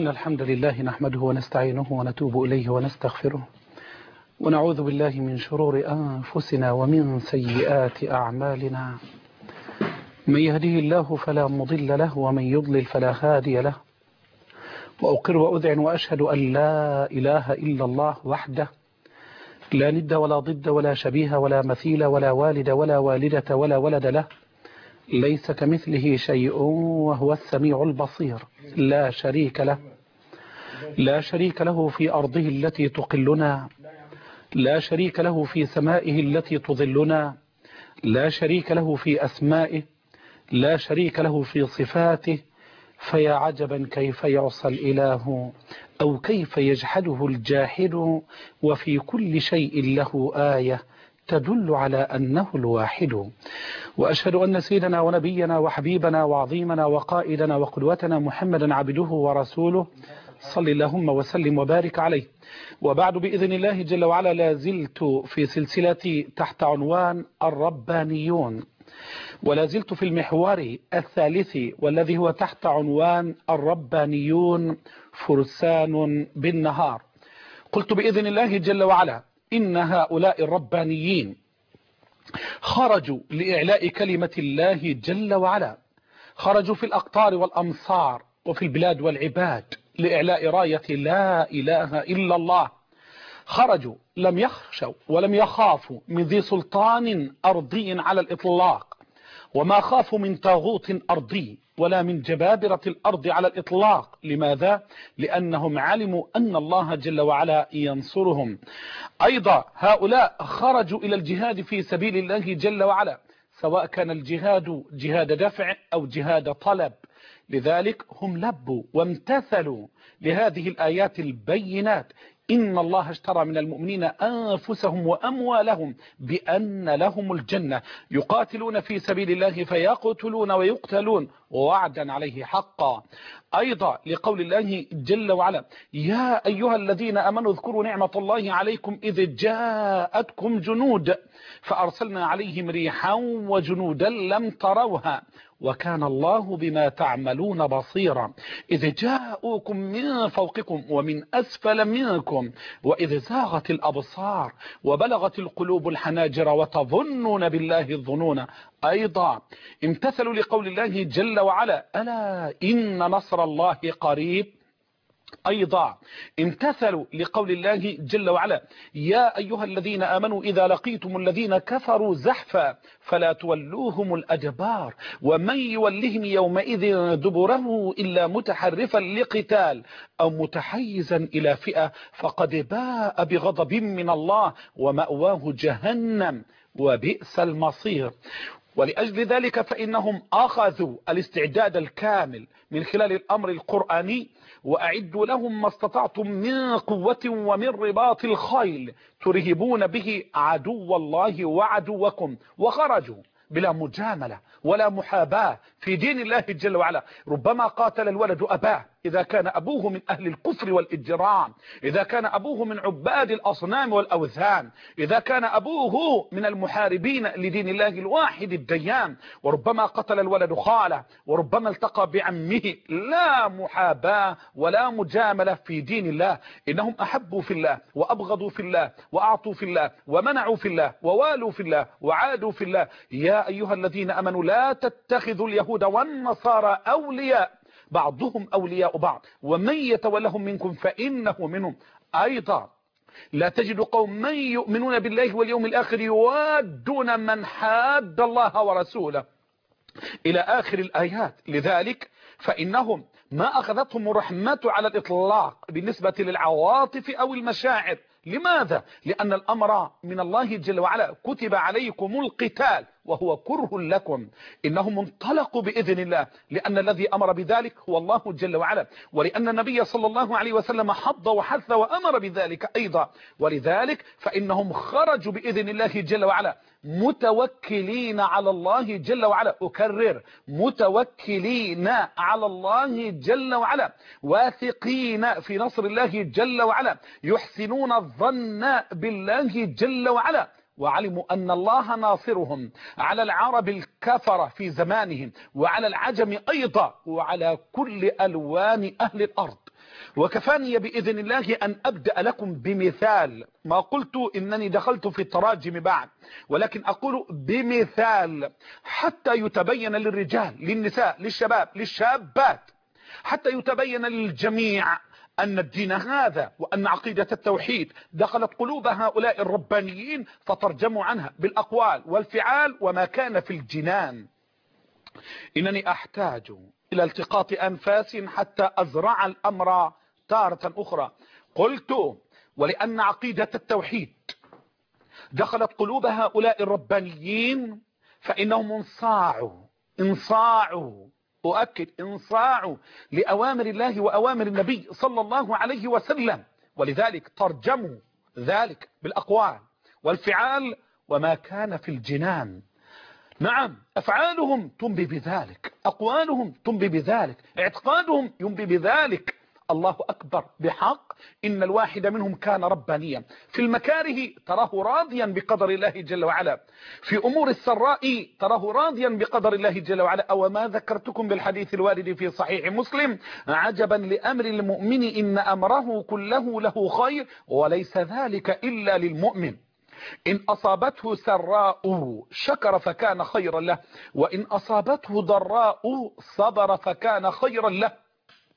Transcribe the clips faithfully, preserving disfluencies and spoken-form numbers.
إن الحمد لله نحمده ونستعينه ونتوب إليه ونستغفره ونعوذ بالله من شرور أنفسنا ومن سيئات أعمالنا. من يهده الله فلا مضل له ومن يضلل فلا هادي له، وأقر وأذعن وأشهد أن لا إله إلا الله وحده لا ند ولا ضد ولا شبيه ولا مثيل ولا والد ولا والدة ولا ولد له، ليس كمثله شيء وهو السميع البصير، لا شريك له لا شريك له في أرضه التي تقلنا، لا شريك له في سمائه التي تظلنا، لا شريك له في أسمائه، لا شريك له في صفاته. فيا عجبا كيف يعصى الإله أو كيف يجحده الجاحد، وفي كل شيء له آية تدل على أنه الواحد. وأشهد أن سيدنا ونبينا وحبيبنا وعظيمنا وقائدنا وقدوتنا محمدا عبده ورسوله، صل اللهم وسلم وبارك عليه. وبعد، بإذن الله جل وعلا لا زلت في سلسلة تحت عنوان الربانيون، ولا زلت في المحور الثالث والذي هو تحت عنوان الربانيون فرسان بالنهار. قلت بإذن الله جل وعلا إن هؤلاء الربانيين خرجوا لإعلاء كلمة الله جل وعلا، خرجوا في الأقطار والأمصار وفي البلاد والعباد لإعلاء راية لا إله إلا الله. خرجوا لم يخشوا ولم يخافوا من ذي سلطان أرضي على الإطلاق، وما خافوا من طاغوت أرضي ولا من جبابرة الأرض على الإطلاق. لماذا؟ لأنهم علموا أن الله جل وعلا ينصرهم. أيضا هؤلاء خرجوا إلى الجهاد في سبيل الله جل وعلا، سواء كان الجهاد جهاد دفع أو جهاد طلب. لذلك هم لبوا وامتثلوا لهذه الآيات البينات. إن الله اشترى من المؤمنين أنفسهم وأموالهم بأن لهم الجنة، يقاتلون في سبيل الله فيقتلون ويقتلون وعدا عليه حقا. أيضا لقول الله جل وعلا: يا أيها الذين آمنوا اذكروا نعمة الله عليكم إذ جاءتكم جنود فأرسلنا عليهم ريحا وجنودا لم تروها وكان الله بما تعملون بصيرا. إذ جاءوكم من فوقكم ومن أسفل منكم وإذ زاغت الأبصار وبلغت القلوب الحناجر وتظنون بالله الظنون. أيضا امتثلوا لقول الله جل وعلا: ألا إن نصر الله قريب. أيضا امتثلوا لقول الله جل وعلا: يا أيها الذين آمنوا إذا لقيتم الذين كفروا زحفا فلا تولوهم الأدبار ومن يولهم يومئذ دبره إلا متحرفا لقتال أو متحيزا إلى فئة فقد باء بغضب من الله ومأواه جهنم وبئس المصير. ولأجل ذلك فإنهم أخذوا الاستعداد الكامل من خلال الأمر القرآني: وأعدوا لهم ما استطعتم من قوة ومن رباط الخيل ترهبون به عدو الله وعدوكم. وخرجوا بلا مجاملة ولا محاباة في دين الله جل وعلا. ربما قاتل الولد أباه إذا كان أبوه من أهل الكفر والإجرام، إذا كان أبوه من عباد الأصنام والأوثان، إذا كان أبوه من المحاربين لدين الله الواحد الديان. وربما قتل الولد خاله، وربما التقى بعمه. لا محاباة ولا مجاملة في دين الله. إنهم أحبوا في الله وأبغضوا في الله وأعطوا في الله ومنعوا في الله ووالوا في الله وعادوا في الله. يا أيها الذين أمنوا لا تتخذوا اليهود والنصارى أولياء بعضهم أولياء بعض ومن يتولهم منكم فإنه منهم. أيضا لا تجد قوما يؤمنون بالله واليوم الآخر يوادون من حاد الله ورسوله إلى آخر الآيات. لذلك فإنهم ما أخذتهم الرحمة على الإطلاق بالنسبة للعواطف أو المشاعر. لماذا؟ لأن الأمر من الله جل وعلا: كتب عليكم القتال وهو كره لكم. إنهم انطلقوا بإذن الله لأن الذي أمر بذلك هو الله جل وعلا، ولأن النبي صلى الله عليه وسلم حض وحث وأمر بذلك أيضا. ولذلك فإنهم خرجوا بإذن الله جل وعلا متوكلين على الله جل وعلا. أكرر: متوكلين على الله جل وعلا، واثقين في نصر الله جل وعلا، يحسنون الظن بالله جل وعلا. وعلموا أن الله ناصرهم على العرب الكفرة في زمانهم وعلى العجم أيضا وعلى كل ألوان أهل الأرض. وكفاني بإذن الله أن أبدأ لكم بمثال، ما قلت إنني دخلت في التراجم بعد، ولكن أقول بمثال حتى يتبين للرجال للنساء للشباب للشابات، حتى يتبين للجميع أن الدين هذا وأن عقيدة التوحيد دخلت قلوب هؤلاء الربانيين فترجموا عنها بالأقوال والفعال وما كان في الجنان. إنني أحتاج إلى التقاط أنفاس حتى أزرع الأمر تارة أخرى. قلت ولأن عقيدة التوحيد دخلت قلوب هؤلاء الربانيين فإنهم انصاعوا انصاعوا أؤكد انصاعوا لأوامر الله وأوامر النبي صلى الله عليه وسلم، ولذلك ترجموا ذلك بالأقوال والفعال وما كان في الجنان. نعم، أفعالهم تنبي بذلك، أقوالهم تنبي بذلك، اعتقادهم ينبي بذلك. الله أكبر بحق. إن الواحد منهم كان ربانيا، في المكاره تراه راضيا بقدر الله جل وعلا، في أمور السراء تراه راضيا بقدر الله جل وعلا. أو ما ذكرتكم بالحديث الوارد في صحيح مسلم: عجبا لأمر المؤمن إن أمره كله له خير وليس ذلك إلا للمؤمن، إن أصابته سراء شكر فكان خيرا له، وإن أصابته ضراء صبر فكان خيرا له.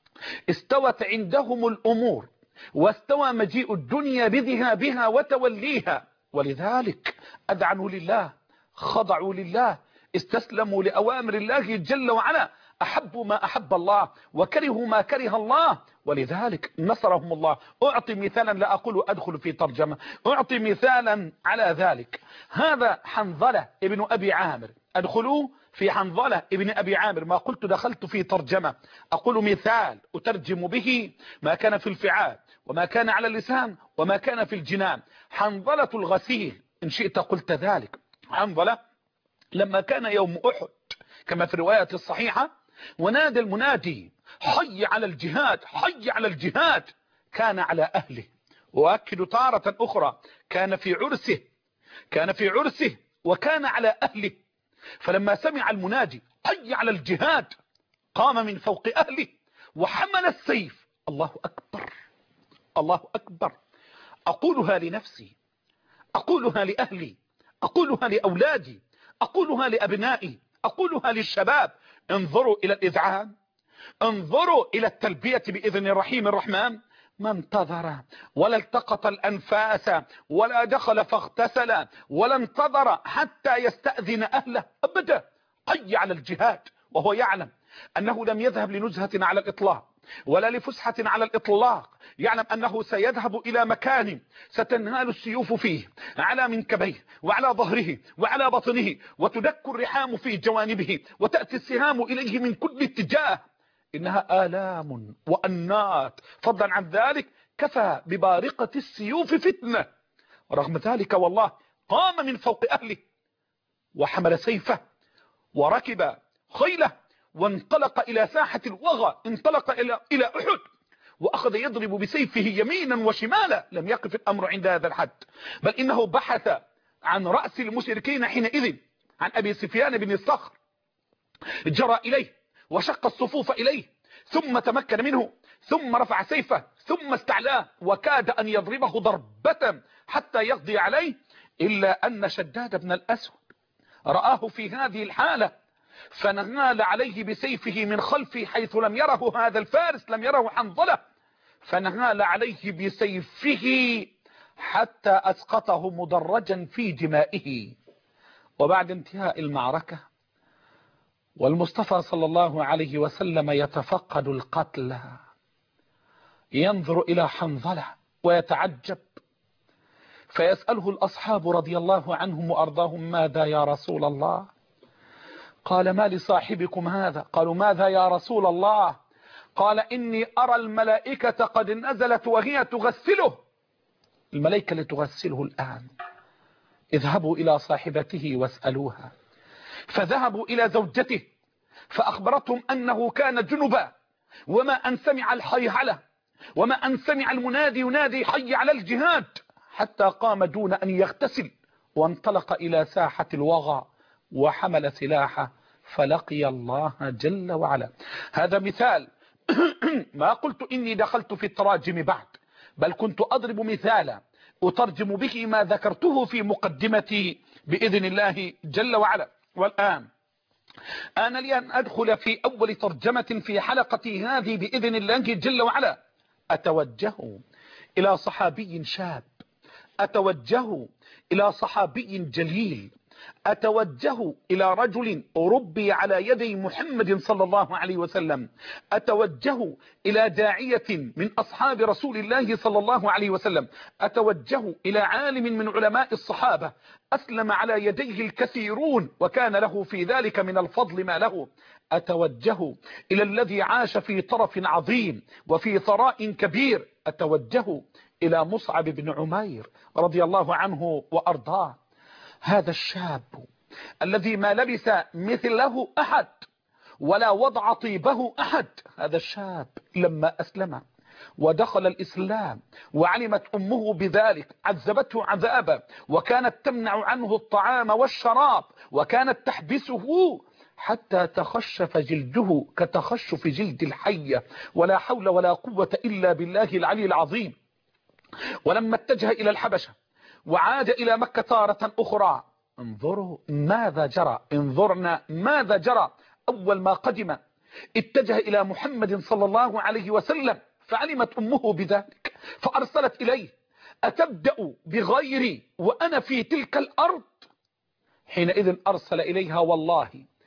استوت عندهم الأمور واستوى مجيء الدنيا بذهابها وتوليها، ولذلك أذعنوا لله، خضعوا لله، استسلموا لأوامر الله جل وعلا، أحبوا ما أحب الله وكرهوا ما كره الله، ولذلك نصرهم الله. أعطي مثالا، لا أقول أدخل في ترجمة، أعطي مثالا على ذلك. هذا حنظلة ابن أبي عامر، أدخلوا في حنظلة ابن أبي عامر، ما قلت دخلت في ترجمة، أقول مثال أترجم به ما كان في الفعال وما كان على اللسان وما كان في الجنان. حنظلة الغسيل إن شئت قلت ذلك. حنظلة لما كان يوم أحد كما في الرواية الصحيحة ونادى المنادي: حي على الجهاد، حي على الجهاد، كان على أهله. وأكد تارة أخرى: كان في عرسه، كان في عرسه وكان على أهله. فلما سمع المنادي حي على الجهاد قام من فوق أهله وحمل السيف. الله أكبر، الله أكبر. أقولها لنفسي، أقولها لأهلي، أقولها لأولادي، أقولها لأبنائي، أقولها للشباب: انظروا إلى الإذعان، انظروا إلى التلبية بإذن الرحيم الرحمن. ما انتظر ولا التقط الأنفاس ولا دخل فاغتسل ولا انتظر حتى يستأذن أهله أبدا. حي على الجهاد وهو يعلم أنه لم يذهب لنزهة على الإطلاق ولا لفسحة على الإطلاق، يعلم أنه سيذهب إلى مكان ستنهال السيوف فيه على منكبيه وعلى ظهره وعلى بطنه، وتدك الرحام في جوانبه وتأتي السهام إليه من كل اتجاه. إنها آلام وأنات، فضلا عن ذلك كفى ببارقة السيوف فتنة. ورغم ذلك والله قام من فوق أهله وحمل سيفه وركب خيله وانطلق إلى ساحة الوغى، انطلق إلى إلى أحد وأخذ يضرب بسيفه يمينا وشمالا. لم يقف الأمر عند هذا الحد، بل إنه بحث عن رأس المشركين حينئذ، عن أبي سفيان بن الصخر، جرى إليه وشق الصفوف إليه ثم تمكن منه ثم رفع سيفه ثم استعلاه وكاد أن يضربه ضربة حتى يقضي عليه، إلا أن شداد بن الأسود رآه في هذه الحالة فنغال عليه بسيفه من خلفه حيث لم يره هذا الفارس، لم يره حنظلة، فنغال عليه بسيفه حتى أسقطه مدرجا في دمائه. وبعد انتهاء المعركة والمصطفى صلى الله عليه وسلم يتفقد القتل ينظر إلى حنظلة ويتعجب، فيسأله الأصحاب رضي الله عنهم وأرضاهم: ماذا يا رسول الله؟ قال: ما لصاحبكم هذا؟ قالوا: ماذا يا رسول الله؟ قال: إني أرى الملائكة قد نزلت وهي تغسله. الملائكة لتغسله الآن، اذهبوا إلى صاحبته واسألوها. فذهبوا إلى زوجته فأخبرتهم أنه كان جنبا، وما أن سمع الحيهلة وما أن سمع المنادي ينادي حي على الجهاد حتى قام دون أن يغتسل وانطلق إلى ساحة الوغى وحمل سلاحه فلقي الله جل وعلا. هذا مثال ما قلت إني دخلت في التراجم بعد، بل كنت أضرب مثالا أترجم به ما ذكرته في مقدمتي بإذن الله جل وعلا. والآن أنا لي أن أدخل في أول ترجمة في حلقتي هذه بإذن الله جل وعلا. أتوجه إلى صحابي شاب، أتوجه إلى صحابي جليل، أتوجه إلى رجل ربي على يدي محمد صلى الله عليه وسلم، أتوجه إلى داعية من أصحاب رسول الله صلى الله عليه وسلم، أتوجه إلى عالم من علماء الصحابة أسلم على يديه الكثيرون وكان له في ذلك من الفضل ما له، أتوجه إلى الذي عاش في طرف عظيم وفي ثراء كبير، أتوجه إلى مصعب بن عمير رضي الله عنه وأرضاه. هذا الشاب الذي ما لبس مثله أحد ولا وضع طيبه أحد، هذا الشاب لما أسلم ودخل الإسلام وعلمت أمه بذلك عذبته عذابا، وكانت تمنع عنه الطعام والشراب، وكانت تحبسه حتى تخشف جلده كتخشف جلد الحية، ولا حول ولا قوة إلا بالله العلي العظيم. ولما اتجه إلى الحبشة وعاد إلى مكة تارة أخرى، انظروا ماذا جرى، انظرنا ماذا جرى. أول ما قدم اتجه إلى محمد صلى الله عليه وسلم، فعلمت أمه بذلك فأرسلت إليه: أتبدأ بغيري وأنا في تلك الأرض؟ حينئذ أرسل إليها: والله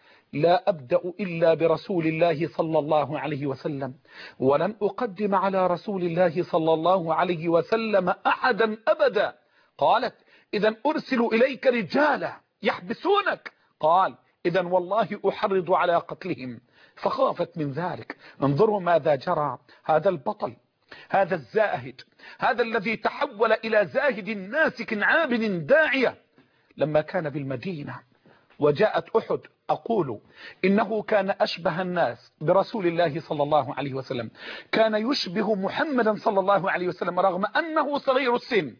لا أبدأ إلا برسول الله صلى الله عليه وسلم، ولن أقدم على رسول الله صلى الله عليه وسلم أحدا أبدا. قالت: إذا أرسل إليك رجالا يحبسونك. قال: إذا والله أحرض على قتلهم. فخافت من ذلك. انظروا ماذا جرى. هذا البطل، هذا الزاهد، هذا الذي تحول إلى زاهد ناسك عابد داعية، لما كان بالمدينة وجاءت أحد، أقول إنه كان أشبه الناس برسول الله صلى الله عليه وسلم، كان يشبه محمدا صلى الله عليه وسلم رغم أنه صغير السن.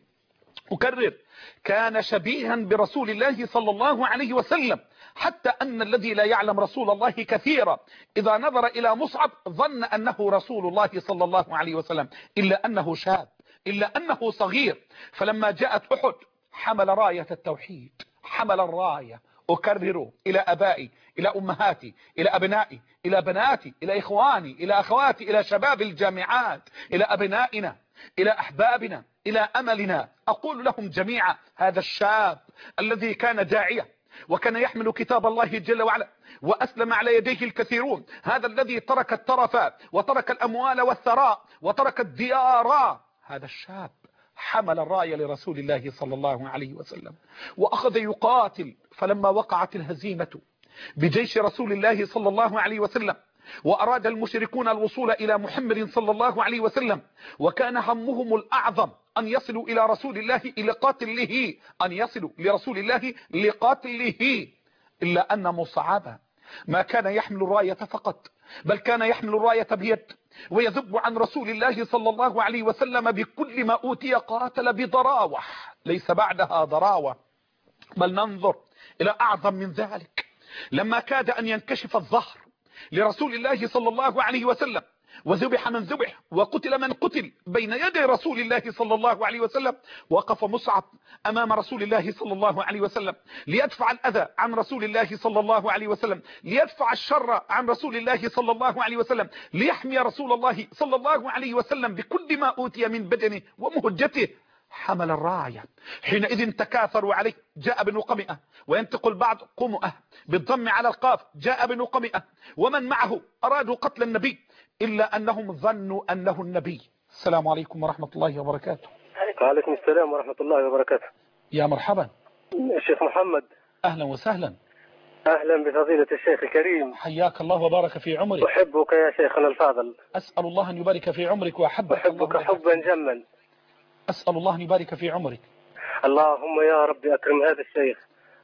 أكرر، كان شبيها برسول الله صلى الله عليه وسلم، حتى أن الذي لا يعلم رسول الله كثيرا إذا نظر إلى مصعب ظن أنه رسول الله صلى الله عليه وسلم، إلا أنه شاب، إلا أنه صغير. فلما جاءت أحد حمل راية التوحيد، حمل الراية، أكرر، إلى أبائي، إلى أمهاتي، إلى أبنائي، إلى بناتي، إلى إخواني، إلى أخواتي، إلى شباب الجامعات، إلى أبنائنا، إلى أحبابنا، إلى أملنا، أقول لهم جميعا: هذا الشاب الذي كان داعية وكان يحمل كتاب الله جل وعلا وأسلم على يديه الكثيرون، هذا الذي ترك الترف وترك الأموال والثراء وترك الديار، هذا الشاب حمل الراية لرسول الله صلى الله عليه وسلم وأخذ يقاتل. فلما وقعت الهزيمة بجيش رسول الله صلى الله عليه وسلم وأراد المشركون الوصول إلى محمد صلى الله عليه وسلم، وكان همهم الأعظم أن يصلوا إلى رسول الله لقاتله، أن يصلوا لرسول الله لقاتله، إلا أن مصعب ما كان يحمل الراية فقط، بل كان يحمل الراية بيد ويذب عن رسول الله صلى الله عليه وسلم بكل ما أوتي. قاتل بضراوة ليس بعدها ضراوة. بل ننظر إلى أعظم من ذلك، لما كاد أن ينكشف الظهر لرسول الله صلى الله عليه وسلم وذبح من ذبح وقتل من قتل بين يدي رسول الله صلى الله عليه وسلم، وقف مصعب أمام رسول الله صلى الله عليه وسلم ليدفع الأذى عن رسول الله صلى الله عليه وسلم، ليدفع الشر عن رسول الله صلى الله عليه وسلم، ليحمي رسول الله صلى الله عليه وسلم بكل ما أوتي من بدنه ومهجته. حمل الراية. حينئذ تكاثروا عليه. جاء بن قمئة، وينطق البعض قمئة بالضم على القاف، جاء بن قمئة ومن معه أرادوا قتل النبي، إلا أنهم ظنوا أنه النبي. السلام عليكم ورحمة الله وبركاته. وعليكم السلام ورحمة الله وبركاته. يا مرحبا الشيخ محمد. أهلا وسهلا. أهلا بفضيلة الشيخ الكريم. حياك الله وبارك في عمرك. أحبك يا شيخنا الفاضل. أسأل الله أن يبارك في عمرك وأحبك. أحبك حبا جما. أسأل الله أن يبارك في عمرك. اللهم يا ربي أكرم هذا الشيخ،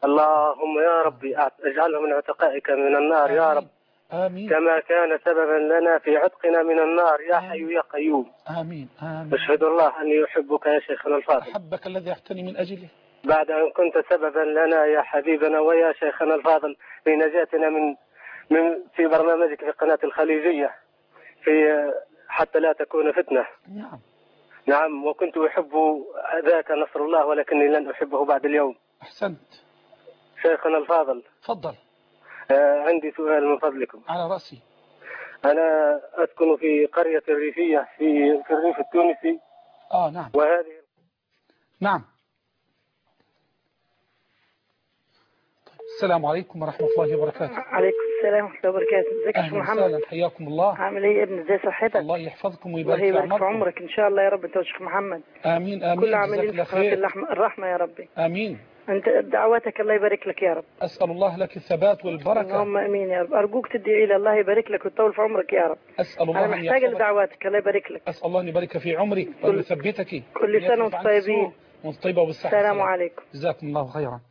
اللهم يا ربي اجعله من عتقائك من النار. آمين. يا رب. آمين. كما كان سببا لنا في عتقنا من النار يا حي يا قيوم. آمين آمين. أشهد الله أني أحبك يا شيخنا الفاضل. أحبك الذي أحتني من أجله. بعد أن كنت سببا لنا يا حبيبنا ويا شيخنا الفاضل في نجاتنا من من في برنامجك في قناة الخليجية، في حتى لا تكون فتنة. نعم نعم، وكنت أحب ذاك نصر الله ولكني لن أحبه بعد اليوم. أحسنت. شيخنا الفاضل، تفضل. آه عندي سؤال من فضلكم. على رأسي. أنا أسكن في قرية ريفية في في الريف التونسي. آه نعم. وهذه نعم. السلام عليكم ورحمة الله وبركاته. عليكم السلام ورحمة الله وبركاته. ازيك يا شيخ محمد؟ أهلا وسهلا، حياكم الله. عامل ايه يا ابني؟ ازاي صحتك؟ الله يحفظكم ويبارك في عمركم. عمرك ان شاء الله يا رب، انت وشيخ محمد. آمين آمين. كل عاملين في قناة الرحمة يا ربي. آمين. انت دعواتك الله يبارك لك يا رب. أسأل الله لك الثبات والبركة. اللهم امين يا رب. ارجوك تدعي لي الله يبارك لك ويطول في عمرك يا رب. أسأل الله انا محتاجة لدعواتك، الله يبارك لك. أسأل الله أن يبارك في عمرك وأن يثبتك. كل سنة وانتم طيبين. وانتم طيبة وبالصحة. السلام عليكم. جزاكم الله خيرا.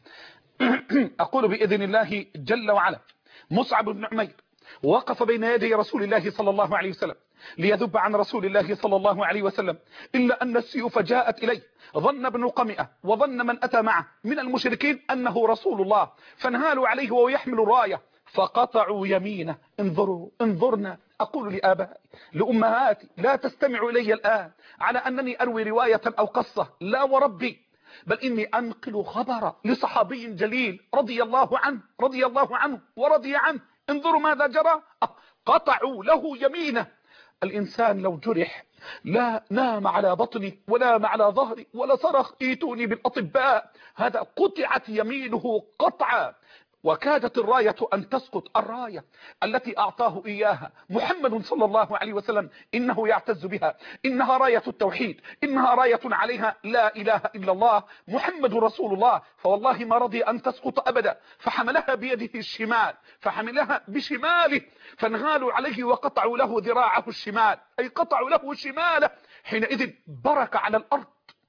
أقول بإذن الله جل وعلا، مصعب بن عمير وقف بين يدي رسول الله صلى الله عليه وسلم ليذب عن رسول الله صلى الله عليه وسلم، إلا أن السيوف جاءت إليه. ظن ابن قمئة وظن من أتى معه من المشركين أنه رسول الله، فانهالوا عليه وهو يحمل راية فقطعوا يمينه. انظروا انظرنا. أقول لآبائي لأمهاتي لا تستمعوا إلي الآن على أنني أروي رواية أو قصة، لا وربي، بل إني أنقل خبر لصحابي جليل رضي الله عنه رضي الله عنه ورضي عنه. انظروا ماذا جرى. قطعوا له يمينه. الإنسان لو جرح لا نام على بطنه ولا نام على ظهري ولا صرخ ايتوني بالأطباء، هذا قطعت يمينه قطعا، وكادت الراية أن تسقط. الراية التي أعطاه إياها محمد صلى الله عليه وسلم إنه يعتز بها، إنها راية التوحيد، إنها راية عليها لا إله إلا الله محمد رسول الله، فوالله ما رضي أن تسقط أبدا. فحملها بيده الشمال، فحملها بشماله، فانغالوا عليه وقطعوا له ذراعه الشمال، أي قطعوا له شماله. حينئذ برك على الأرض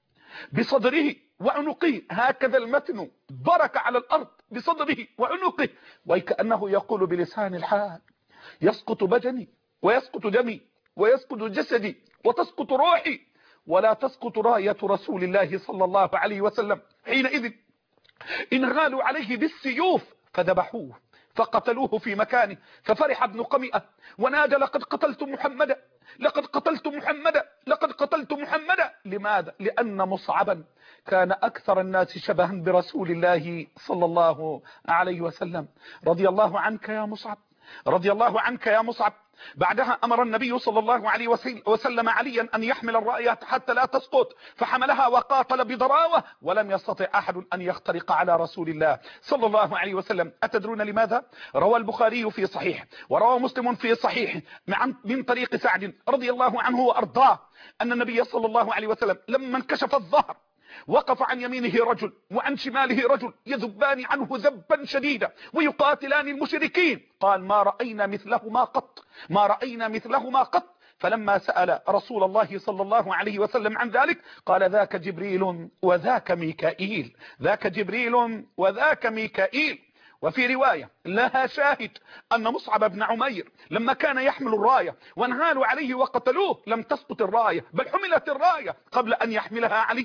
بصدره وعنقه، هكذا المتن، برك على الأرض بصدره وعنقه، وكأنه يقول بلسان الحال: يسقط بدني ويسقط دمي ويسقط جسدي وتسقط روحي ولا تسقط راية رسول الله صلى الله عليه وسلم. حينئذ انغالوا عليه بالسيوف فذبحوه فقتلوه في مكانه. ففرح ابن قمئة ونادى: لقد قتلت محمدا، لقد قتلت محمدا، لقد قتلت محمدا. لماذا؟ لأن مصعبا كان أكثر الناس شبها برسول الله صلى الله عليه وسلم. رضي الله عنك يا مصعب، رضي الله عنك يا مصعب. بعدها أمر النبي صلى الله عليه وسلم عليا أن يحمل الراية حتى لا تسقط، فحملها وقاتل بضراوة ولم يستطع أحد أن يخترق على رسول الله صلى الله عليه وسلم. أتدرون لماذا؟ روى البخاري في صحيح وروى مسلم في صحيح من طريق سعد رضي الله عنه وأرضاه أن النبي صلى الله عليه وسلم لما انكشف الظهر وقف عن يمينه رجل وعن شماله رجل يذبان عنه ذبا شديدا ويقاتلان المشركين. قال: ما رأينا مثلهما قط، ما رأينا مثلهما قط. فلما سأل رسول الله صلى الله عليه وسلم عن ذلك قال: ذاك جبريل وذاك ميكائيل، ذاك جبريل وذاك ميكائيل. وفي رواية لها شاهد أن مصعب بن عمير لما كان يحمل الراية وانهالوا عليه وقتلوه لم تسقط الراية، بل حملت الراية قبل أن يحملها علي.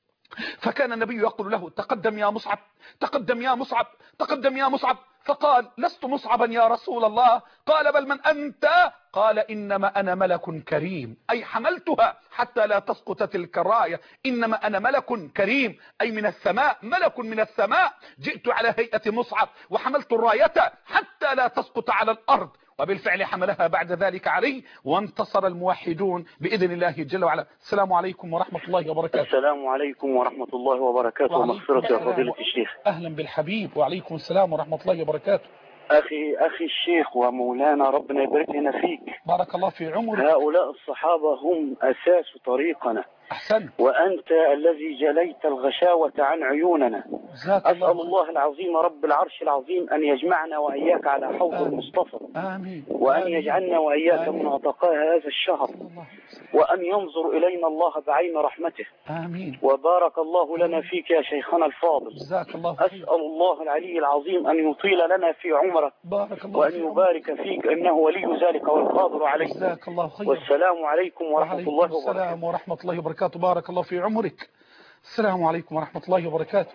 فكان النبي يقول له: تقدم يا مصعب، تقدم يا مصعب، تقدم يا مصعب. فقال: لست مصعبا يا رسول الله. قال: بل من أنت؟ قال: إنما أنا ملك كريم، أي حملتها حتى لا تسقط تلك الراية. إنما أنا ملك كريم، أي من السماء، ملك من السماء، جئت على هيئة مصعب وحملت الراية حتى لا تسقط على الأرض. وبالفعل حملها بعد ذلك عليه وانتصر الموحدون بإذن الله جل وعلا. السلام عليكم ورحمة الله وبركاته. السلام عليكم ورحمة الله وبركاته ومغفرة يا فضيلة الشيخ. أهلا بالحبيب. وعليكم السلام ورحمة الله وبركاته. أخي أخي الشيخ ومولانا ربنا يبارك لنا فيك. بارك الله في عمرك. هؤلاء الصحابة هم أساس طريقنا. أحسن. وأنت الذي جليت الغشاوة عن عيوننا. أسأل الله, الله العظيم رب العرش العظيم أن يجمعنا وإياك على حوض آمين. المصطفى. آمين. وأن آمين. يجعلنا وإياك من عتقاء هذا الشهر. وأن ينظر إلينا الله بعين رحمته. آمين. وبارك الله لنا فيك يا شيخنا الفاضل. جزاك الله خير. أسأل الله العلي العظيم أن يطيل لنا في عمرك. بارك الله وأن يبارك فيك إنه ولي ذلك والقادر عليه. جزاك الله خير. والسلام عليكم ورحمة الله وبركاته. السلام ورحمة الله وبركاته. بارك الله في عمرك. السلام عليكم ورحمة الله وبركاته.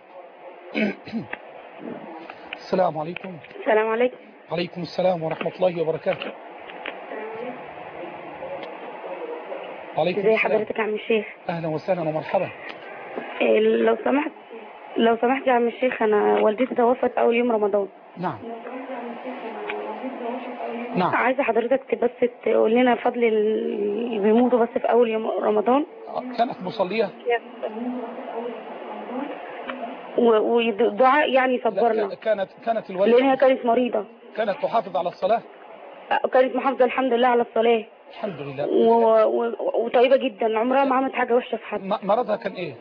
السلام عليكم. السلام عليكم. عليكم السلام ورحمة الله وبركاته. وعليكم ازي السلام. حضرتك يا عم الشيخ؟ أهلا وسهلا ومرحبا. إيه لو سمحت لو سمحت يا عم الشيخ، انا والدتي توفت اول يوم رمضان. نعم نعم. عايزه حضرتك بس تقول لنا فضل اللي بيموتوا بس في اول يوم رمضان. كانت مصلية ودعاء يعني صبرنا. كانت كانت الوالدة لانها كانت مريضه. كانت تحافظ على الصلاة. كانت محافظه الحمد لله على الصلاه. الحمد لله. وطيبه جدا، عمرها ما عملت حاجه وحشه في حد. مرضها كان ايه؟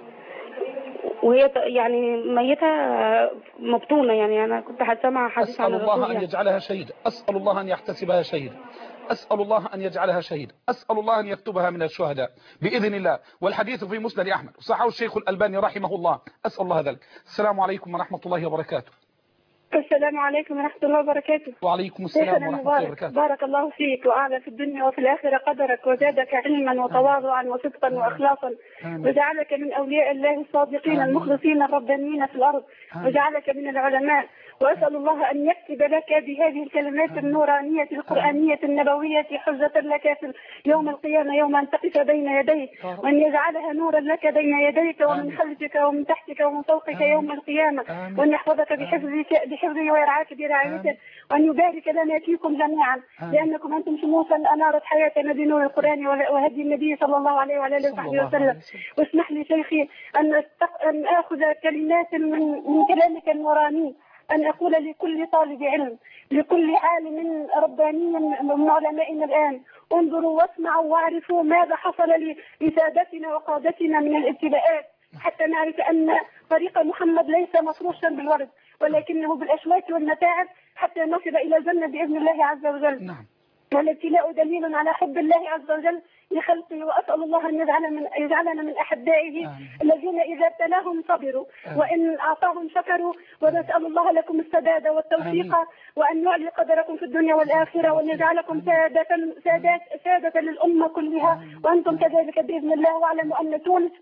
وهي يعني ميتة مبطونة. يعني أنا كنت هسمع حديث عن الرسول. أسأل الله أن يجعلها شهيدة، أسأل الله أن يحتسبها شهيدة، أسأل الله أن يجعلها شهيدة، أسأل الله أن يكتبها من الشهداء بإذن الله. والحديث في مسند أحمد وصححه الشيخ الألباني رحمه الله، أسأل الله ذلك. السلام عليكم ورحمة الله وبركاته. السلام عليكم ورحمة الله وبركاته. وعليكم السلام ورحمة الله وبركاته. بارك الله فيك وأعلى في الدنيا وفي الآخرة قدرك وزادك علما وتواضعا وصدقا وإخلاصا، وجعلك من أولياء الله الصادقين المخلصين الربانيين في الأرض، وجعلك من العلماء. وأسأل الله أن يكتب لك بهذه الكلمات النورانية القرآنية النبوية حجة لك في يوم القيامة يوم أن تقف بين يديه، وأن يجعلها نورا لك بين يديك ومن خلفك ومن تحتك ومن فوقك يوم القيامة، وأن يحفظك بحفظك بحفظه ويرعاك برعايته، وأن يبارك لنا فيكم جميعا، لأنكم أنتم شموسا أنارت حياتنا بنور القرآن وهدي النبي صلى الله عليه وعلى آله وصحبه وسلم. واسمح لي شيخي أن أن آخذ كلمات من من كلامك النوراني، أن أقول لكل طالب علم، لكل عالم رباني من علمائنا الآن: انظروا واسمعوا واعرفوا ماذا حصل لسادتنا وقادتنا من الابتلاءات، حتى نعرف أن طريق محمد ليس مفروشا بالورد، ولكنه بالأشواك والمتاعب حتى نصل إلى الجنة بإذن الله عز وجل. نعم. والابتلاء دليل على حب الله عز وجل لخلقه، وأسأل الله أن يجعلنا من, يجعلنا من أحبائه الذين إذا ابتلاهم صبروا وإن أعطاهم شكروا. ونسأل الله لكم السداد والتوفيق، وأن يعلي قدركم في الدنيا والآخرة، وأن يجعلكم سادة سادات سادة للأمة كلها، وأنتم كذلك بإذن الله. واعلموا أن تونس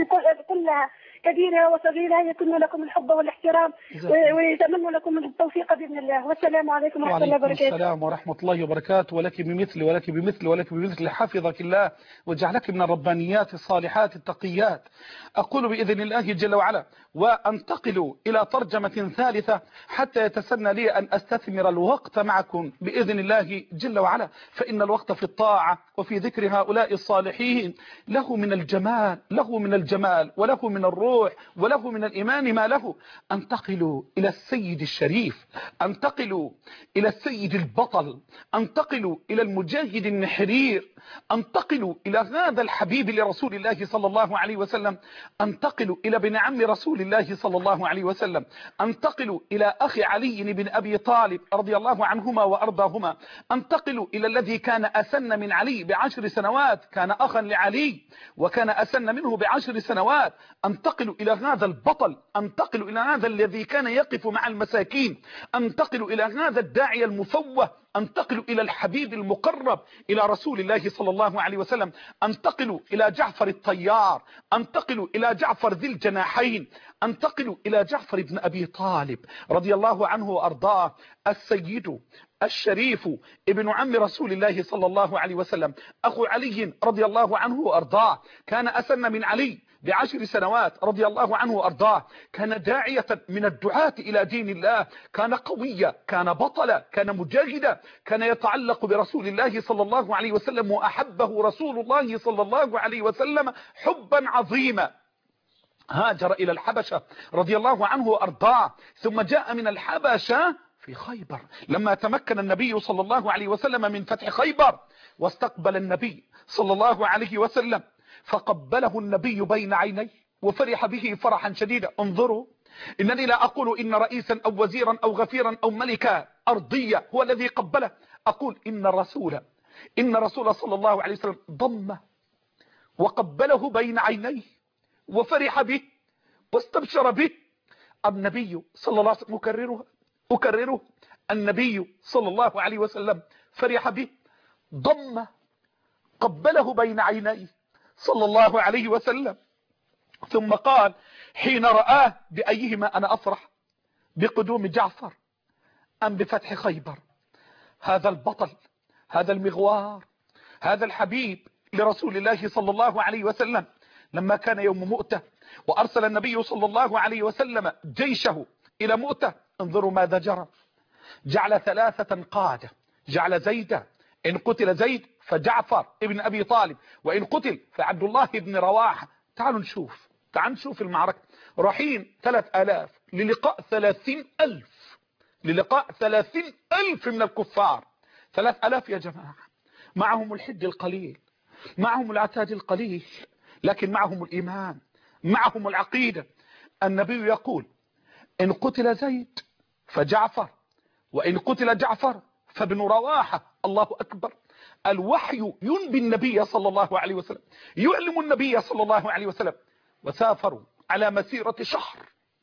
كلها كبيرة وصغيرة يكون لكم الحب والاحترام، ويتمنى لكم التوفيق بإذن الله. والسلام عليكم ورحمة الله وبركاته. وعليكم السلام ورحمة الله وبركاته. ولك بمثل ولك بمثل ولك بمثل، حفظك الله وجعلك من الربانيات الصالحات التقيات. أقول بإذن الله جل وعلا وأنتقل إلى ترجمة ثالثة حتى يتسنى لي أن أستثمر الوقت معكم بإذن الله جل وعلا، فإن الوقت في الطاعة وفي ذكر هؤلاء الصالحين له من الجمال، له من الجمال وله من الروح وله من الإيمان ما له. أنتقل إلى السيد الشريف، أنتقل إلى السيد البطل، أنتقل إلى المجاهد النحرير، أنتقل إلى هذا الحبيب لرسول الله صلى الله عليه وسلم، أنتقل إلى ابن عم رسول الله صلى الله عليه وسلم، أنتقل إلى أخي علي بن أبي طالب رضي الله عنهما وأرضاهما، أنتقل إلى الذي كان أسن من علي بعشر سنوات، كان أخا لعلي وكان أسن منه بعشر سنوات. أنتقل إلى هذا البطل، أنتقل إلى هذا الذي كان يقف مع المساكين، أنتقل إلى هذا الداعي المفوه، أنتقل إلى الحبيب المقرب إلى رسول الله صلى الله عليه وسلم، أنتقل إلى جعفر الطيار، أنتقل إلى جعفر ذي الجناحين، أنتقل إلى جعفر بن أبي طالب رضي الله عنه وأرضاه، السيد الشريف ابن عم رسول الله صلى الله عليه وسلم، أخو علي رضي الله عنه وأرضاه، كان أسن من علي بعشر سنوات رضي الله عنه وأرضاه، كان داعية من الدعاة إلى دين الله، كان قويا، كان بطلا، كان مجاهدا، كان يتعلق برسول الله صلى الله عليه وسلم، وأحبه رسول الله صلى الله عليه وسلم حبا عظيما. هاجر إلى الحبشة رضي الله عنه وأرضاه، ثم جاء من الحبشة في خيبر لما تمكن النبي صلى الله عليه وسلم من فتح خيبر، واستقبل النبي صلى الله عليه وسلم فقبله النبي بين عينيه وفرح به فرحا شديدا. انظروا، إنني لا أقول إن رئيسا أو وزيرا أو غفيرا أو ملكا أرضية هو الذي قبله، أقول إن الرسول إن رسول صلى الله عليه وسلم ضمه وقبله بين عينيه وفرح به واستبشر به. النبي صلى الله عليه وسلم أكرره أكرره النبي صلى الله عليه وسلم فرح به، ضمه، قبله بين عينيه صلى الله عليه وسلم، ثم قال حين رآه: بأيهما أنا أفرح، بقدوم جعفر أم بفتح خيبر؟ هذا البطل، هذا المغوار، هذا الحبيب لرسول الله صلى الله عليه وسلم لما كان يوم مؤتة وأرسل النبي صلى الله عليه وسلم جيشه إلى مؤتة. انظروا ماذا جرى. جعل ثلاثة قادة، جعل زيد إن قتل زيد فجعفر ابن أبي طالب، وإن قتل فعبد الله بن رواحة. تعالوا نشوف تعالوا نشوف المعركة. رايحين ثلاث آلاف للقاء ثلاثين ألف، للقاء ثلاثين ألف من الكفار. ثلاث آلاف يا جماعة، معهم الحد القليل، معهم العتاد القليل، لكن معهم الإيمان، معهم العقيدة. النبي يقول إن قتل زيد فجعفر، وإن قتل جعفر فابن رواحة. الله أكبر. الوحي ينبي النبي صلى الله عليه وسلم، يعلم النبي صلى الله عليه وسلم. وسافروا على مسيرة شهر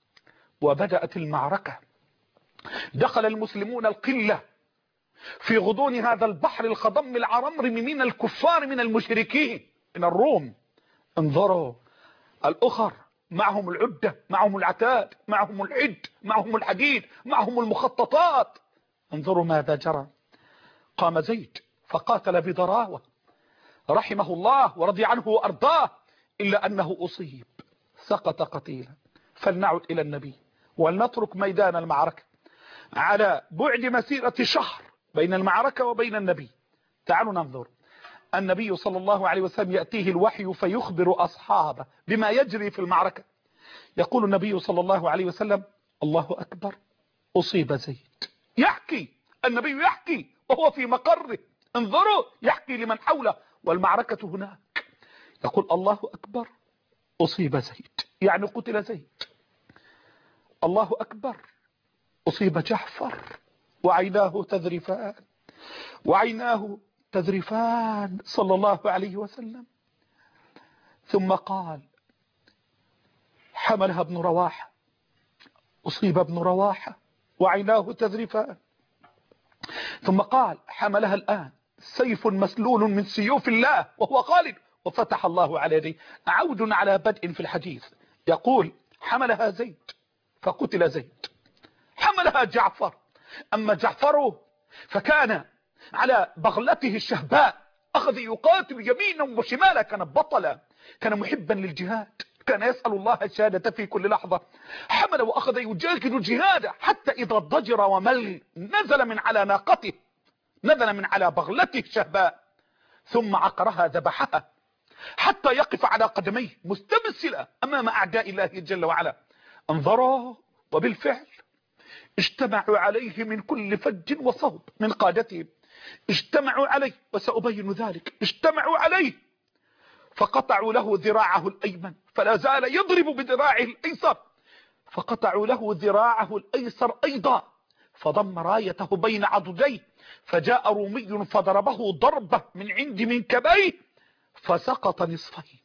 وبدأت المعركة. دخل المسلمون القلة في غضون هذا البحر الخضم العرمرم من الكفار من المشركين من الروم. انظروا الأخر معهم العدة، معهم العتاد، معهم الحد، معهم الحديد، معهم المخططات. انظروا ماذا جرى. قام زيد فقاتل بضراوة رحمه الله ورضي عنه وأرضاه، إلا أنه أصيب سقط قتيلا. فلنعد إلى النبي ولنترك ميدان المعركة. على بعد مسيرة شهر بين المعركة وبين النبي. تعالوا ننظر. النبي صلى الله عليه وسلم يأتيه الوحي فيخبر أصحابه بما يجري في المعركة. يقول النبي صلى الله عليه وسلم الله أكبر أصيب زيد. يحكي النبي، يحكي وهو في مقره. انظروا يحكي لمن حوله والمعركة هناك. يقول الله أكبر أصيب زيد، يعني قتل زيد. الله أكبر أصيب جعفر وعيناه تذرفان، وعيناه تذرفان صلى الله عليه وسلم. ثم قال حملها ابن رواحة، أصيب ابن رواحة وعيناه تذرفان. ثم قال حملها الآن سيف مسلول من سيوف الله وهو خالد وفتح الله على يديه. عود على بدء في الحديث. يقول حملها زيد فقتل زيد، حملها جعفر. أما جعفر فكان على بغلته الشهباء، أخذ يقاتل يمينا وشمالا، كان بطلا، كان محبا للجهاد، كان يسأل الله الشهادة في كل لحظة. حمل وأخذ يجاهد الجهاد حتى إذا ضجر ومل نزل من على ناقته، نزل من على بغلته الشهباء، ثم عقرها ذبحها حتى يقف على قدميه مستبسلا أمام أعداء الله جل وعلا. انظروا وبالفعل اجتمعوا عليه من كل فج وصوب من قادتهم، اجتمعوا عليه وسأبين ذلك. اجتمعوا عليه فقطعوا له ذراعه الأيمن فلا زال يضرب بذراعه الأيسر، فقطعوا له ذراعه الأيسر أيضا، فضم رايته بين عضديه، فجاء رومي فضربه ضربة من عند منكبيه فسقط نصفين،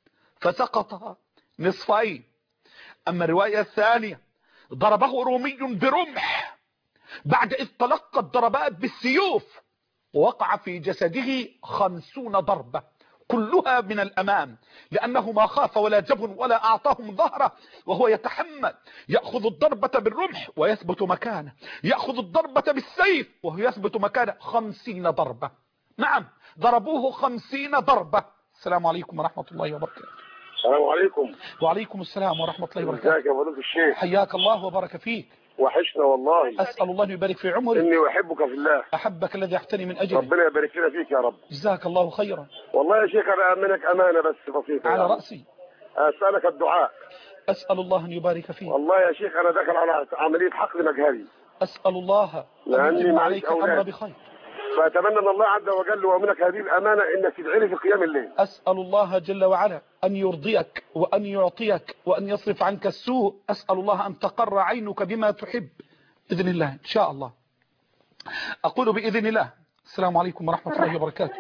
فسقط نصفين. أما الرواية الثانية ضربه رومي برمح بعد إذ تلقى الضربات بالسيوف، ووقع في جسده خمسون ضربة كلها من الأمام، لأنه ما خاف ولا جبن ولا أعطاهم ظهره، وهو يتحمل، يأخذ الضربة بالرمح ويثبت مكانه، يأخذ الضربة بالسيف وهو يثبت مكانه. خمسين ضربة، نعم ضربوه خمسين ضربة. السلام عليكم ورحمة الله وبركاته. السلام عليكم. وعليكم السلام ورحمة الله وبركاته. ازيك يا فضيلة الشيخ؟ حياك الله وبارك فيك. وحشنا والله. أسأل الله أن يبارك في عمرك. إني أحبك في الله. أحبك الذي أحتني من أجله. ربنا يبارك لنا فيك يا رب. جزاك الله خيرا. والله يا شيخ أنا أمنك أمانة بس بسيطة على يعني. رأسي. أسألك الدعاء. أسأل الله أن يبارك فيك. والله يا شيخ أنا داخل على عملية حقل مجهري. أسأل الله لأني أن معيش عليك الأمر أولاد. بخير. فأتمنى من الله عز وجل ومنك هذه الأمانة إنك تدعي لي في قيام الليل. أسأل الله جل وعلا أن يرضيك وأن يعطيك وأن يصرف عنك السوء. أسأل الله أن تقر عينك بما تحب بإذن الله إن شاء الله. أقول بإذن الله. السلام عليكم ورحمة الله وبركاته.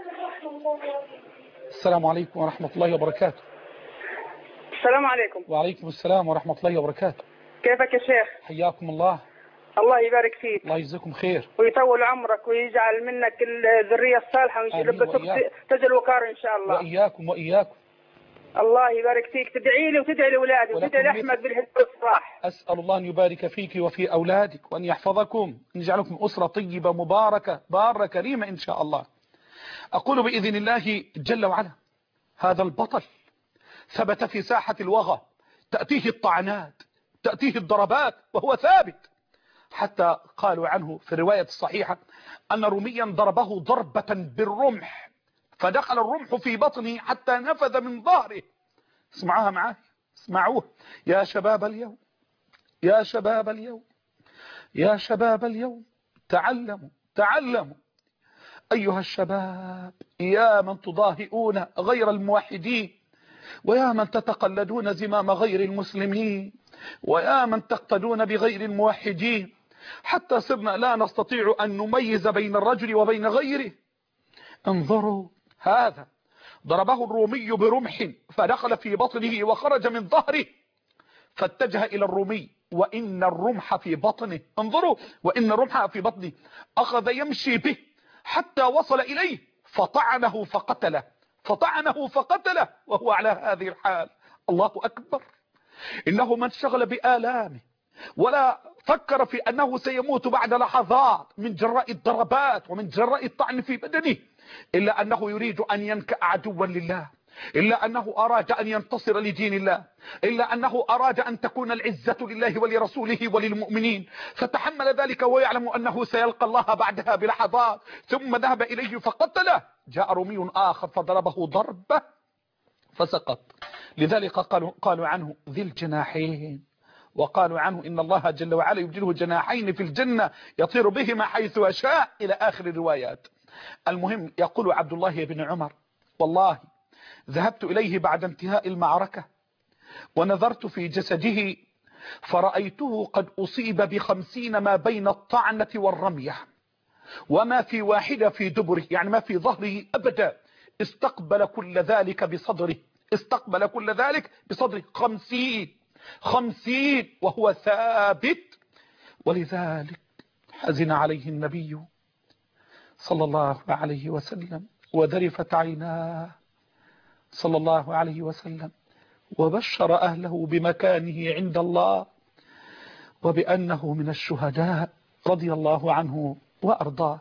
السلام عليكم ورحمة الله وبركاته. السلام عليكم. وعليكم السلام ورحمة الله وبركاته. كيفك يا شيخ؟ حياكم الله. الله يبارك فيك. الله يجزيكم خير ويطول عمرك ويجعل منك الذرية الصالحة ويلبسك تاج الوقار إن شاء الله. وإياكم وإياكم. الله يبارك فيك. تدعي لي وتدعي لأولادي وتدعي لأحمد بالهدى والصلاح. أسأل الله أن يبارك فيك وفي أولادك وأن يحفظكم، أن يجعلكم أسرة طيبة مباركة بارة كريمة إن شاء الله. أقول بإذن الله جل وعلا هذا البطل ثبت في ساحة الوغى، تأتيه الطعنات، تأتيه الضربات وهو ثابت، حتى قالوا عنه في الرواية الصحيحة أن روميا ضربه ضربة بالرمح فدخل الرمح في بطنه حتى نفذ من ظهره. اسمعوها معاي، اسمعوه. يا شباب اليوم، يا شباب اليوم، يا شباب اليوم، تعلموا تعلموا أيها الشباب، يا من تضاهئون غير الموحدين، ويا من تتقلدون زمام غير المسلمين، ويا من تقتدون بغير الموحدين، حتى صرنا لا نستطيع أن نميز بين الرجل وبين غيره. انظروا، هذا ضربه الرومي برمح فدخل في بطنه وخرج من ظهره، فاتجه إلى الرومي وإن الرمح في بطنه، انظروا، وإن الرمح في بطنه، أخذ يمشي به حتى وصل إليه فطعنه فقتله، فطعنه فقتله وهو على هذه الحال. الله أكبر. إنه من شغل بآلامه ولا فكر في أنه سيموت بعد لحظات من جراء الضربات ومن جراء الطعن في بدنه، إلا أنه يريد أن ينكأ عدوا لله، إلا أنه أراد أن ينتصر لدين الله، إلا أنه أراد أن تكون العزة لله ولرسوله وللمؤمنين، فتحمل ذلك ويعلم أنه سيلقى الله بعدها بلحظات، ثم ذهب إليه فقتله. جاء رومي آخر فضربه ضربة فسقط. لذلك قالوا, قالوا عنه ذي الجناحين، وقالوا عنه إن الله جل وعلا يبدله جناحين في الجنة يطير بهما حيث يشاء إلى آخر الروايات. المهم، يقول عبد الله بن عمر والله ذهبت إليه بعد انتهاء المعركة ونظرت في جسده فرأيته قد أصيب بخمسين ما بين الطعنة والرمية، وما في واحدة في دبره، يعني ما في ظهره أبدا، استقبل كل ذلك بصدره، استقبل كل ذلك بصدره، خمسين خمسين وهو ثابت. ولذلك حزن عليه النبي صلى الله عليه وسلم وذرفت عيناه صلى الله عليه وسلم، وبشر أهله بمكانه عند الله وبأنه من الشهداء رضي الله عنه وأرضاه.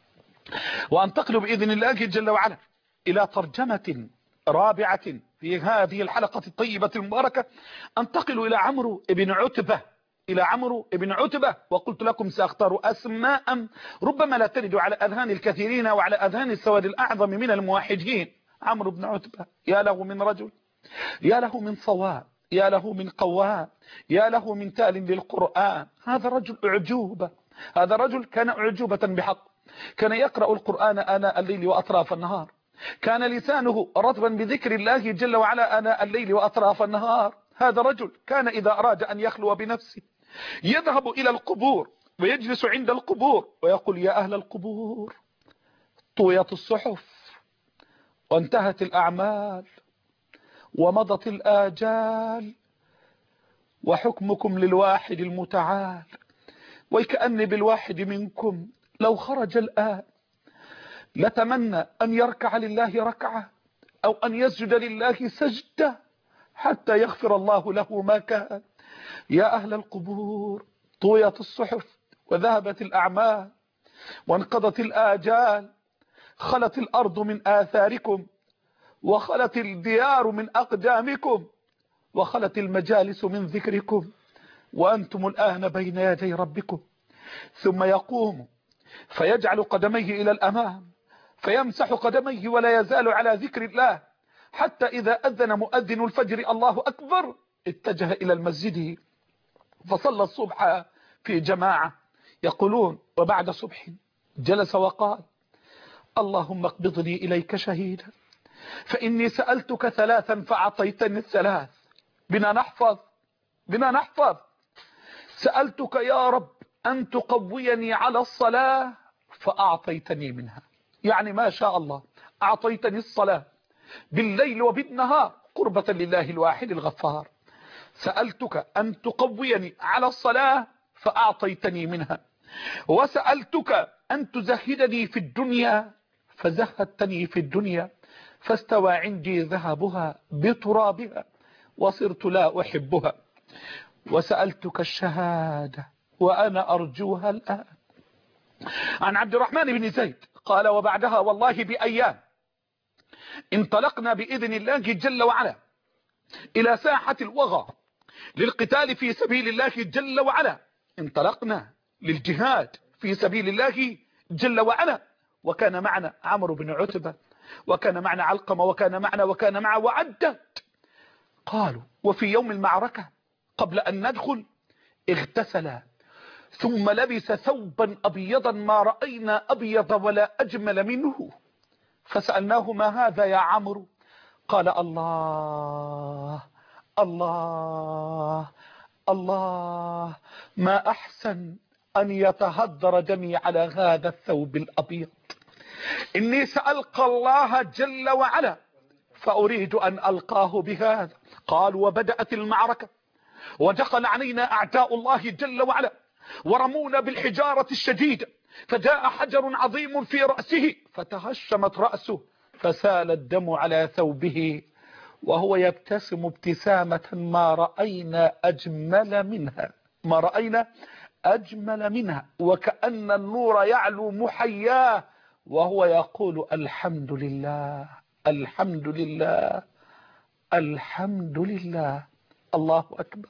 وأنتقل بإذن الله جل وعلا إلى ترجمة رابعة في هذه الحلقة الطيبة المباركة. أنتقل إلى عمرو بن عتبة، إلى عمرو بن عتبة، وقلت لكم سأختار أسماء ربما لا ترد على أذهان الكثيرين وعلى أذهان السواد الأعظم من الموحدين. عمرو بن عتبة، يا له من رجل، يا له من صواب، يا له من قوام، يا له من تال للقرآن. هذا رجل أعجوبة، هذا رجل كان أعجوبة بحق، كان يقرأ القرآن آناء الليل وأطراف النهار، كان لسانه رطبا بذكر الله جل وعلا آناء الليل وأطراف النهار. هذا رجل كان إذا أراد أن يخلو بنفسه يذهب إلى القبور ويجلس عند القبور ويقول يا أهل القبور طويت الصحف وانتهت الأعمال ومضت الآجال وحكمكم للواحد المتعال، وكأني بالواحد منكم لو خرج الآن لتمنى أن يركع لله ركعة أو أن يسجد لله سجدة حتى يغفر الله له ما كان. يا أهل القبور طويت الصحف وذهبت الأعمال وانقضت الآجال، خلت الأرض من آثاركم وخلت الديار من أقدامكم وخلت المجالس من ذكركم، وأنتم الآن بين يدي ربكم. ثم يقوم فيجعل قدميه إلى الأمام فيمسح قدميه ولا يزال على ذكر الله، حتى إذا أذن مؤذن الفجر الله أكبر اتجه إلى المسجد فصلى الصبح في جماعة. يقولون وبعد صبح جلس وقال اللهم اقبضني إليك شهيدا فإني سألتك ثلاثا فأعطيتني الثلاث. بنا نحفظ، بنا نحفظ. سألتك يا رب أن تقويني على الصلاة فأعطيتني منها، يعني ما شاء الله أعطيتني الصلاة بالليل وبالنهار قربة لله الواحد الغفار. سألتك أن تقويني على الصلاة فأعطيتني منها، وسألتك أن تزهدني في الدنيا فزهدتني في الدنيا، فاستوى عندي ذهبها بترابها وصرت لا أحبها. وسألتك الشهادة وأنا أرجوها الآن. عن عبد الرحمن بن زيد قال وبعدها والله بأيام انطلقنا بإذن الله جل وعلا إلى ساحة الوغى للقتال في سبيل الله جل وعلا. انطلقنا للجهاد في سبيل الله جل وعلا، وكان معنا عمرو بن عتبة، وكان معنا علقمة، وكان معنا وكان مع وعدت. قالوا وفي يوم المعركة قبل أن ندخل اغتسل ثم لبس ثوبا أبيضا ما رأينا أبيض ولا أجمل منه، فسألناه ما هذا يا عمرو؟ قال الله الله الله، ما أحسن أن يتهدر دمي على هذا الثوب الأبيض، إني سألقى الله جل وعلا فأريد أن ألقاه بهذا. قال وبدأت المعركة ودخل علينا أعداء الله جل وعلا ورمونا بالحجارة الشديدة، فجاء حجر عظيم في رأسه فتهشمت رأسه فسال الدم على ثوبه وهو يبتسم ابتسامة ما رأينا أجمل منها، ما رأينا أجمل منها، وكأن النور يعلو محياه وهو يقول الحمد لله الحمد لله الحمد لله. الله أكبر،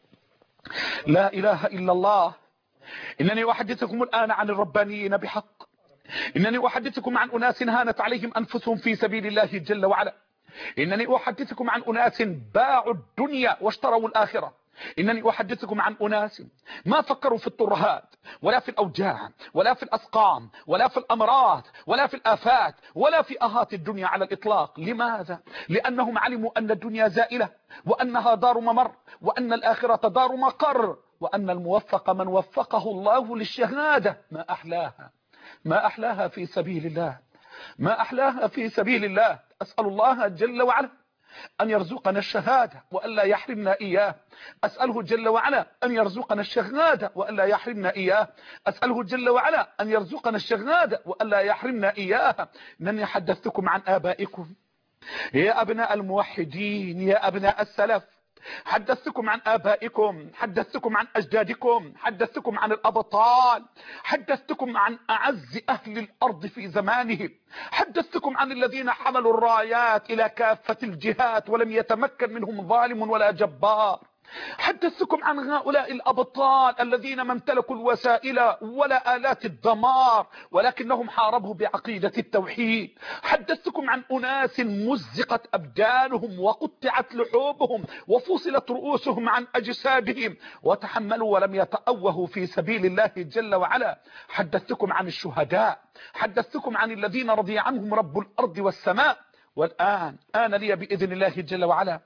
لا إله إلا الله. إنني أحدثكم الآن عن الربانيين بحق، إنني أحدثكم عن أناس هانت عليهم أنفسهم في سبيل الله جل وعلا، إنني أحدثكم عن أناس باعوا الدنيا واشتروا الآخرة، إنني أحدثكم عن أناس ما فكروا في الترهات ولا في الأوجاع ولا في الأسقام ولا في الأمراض ولا في الآفات ولا في آهات الدنيا على الإطلاق. لماذا؟ لأنهم علموا أن الدنيا زائلة وأنها دار ممر وأن الآخرة دار مقر، وأن الموفق من وفقه الله للشهادة. ما أحلاها، ما أحلاها في سبيل الله، ما أحلاها في سبيل الله. أسأل الله جل وعلا أن يرزقنا الشهادة وألا يحرمنا إياه، أسأله جل وعلا أن يرزقنا الشهادة وألا يحرمنا إياه، أسأله جل وعلا أن يرزقنا الشهادة وألا يحرمنا إياها. إنني حدثتكم عن آبائكم يا أبناء الموحدين، يا أبناء السلف، حدثتكم عن آبائكم، حدثتكم عن أجدادكم، حدثتكم عن الأبطال، حدثتكم عن أعز أهل الأرض في زمانهم، حدثتكم عن الذين حملوا الرايات إلى كافة الجهات ولم يتمكن منهم ظالم ولا جبار، حدثتكم عن هؤلاء الأبطال الذين ما امتلكوا الوسائل ولا آلات الدمار ولكنهم حاربوا بعقيدة التوحيد، حدثتكم عن أناس مزقت أبدانهم وقطعت لحومهم وفصلت رؤوسهم عن أجسادهم وتحملوا ولم يتأوهوا في سبيل الله جل وعلا، حدثتكم عن الشهداء، حدثتكم عن الذين رضي عنهم رب الأرض والسماء. والآن آن لي بإذن الله جل وعلا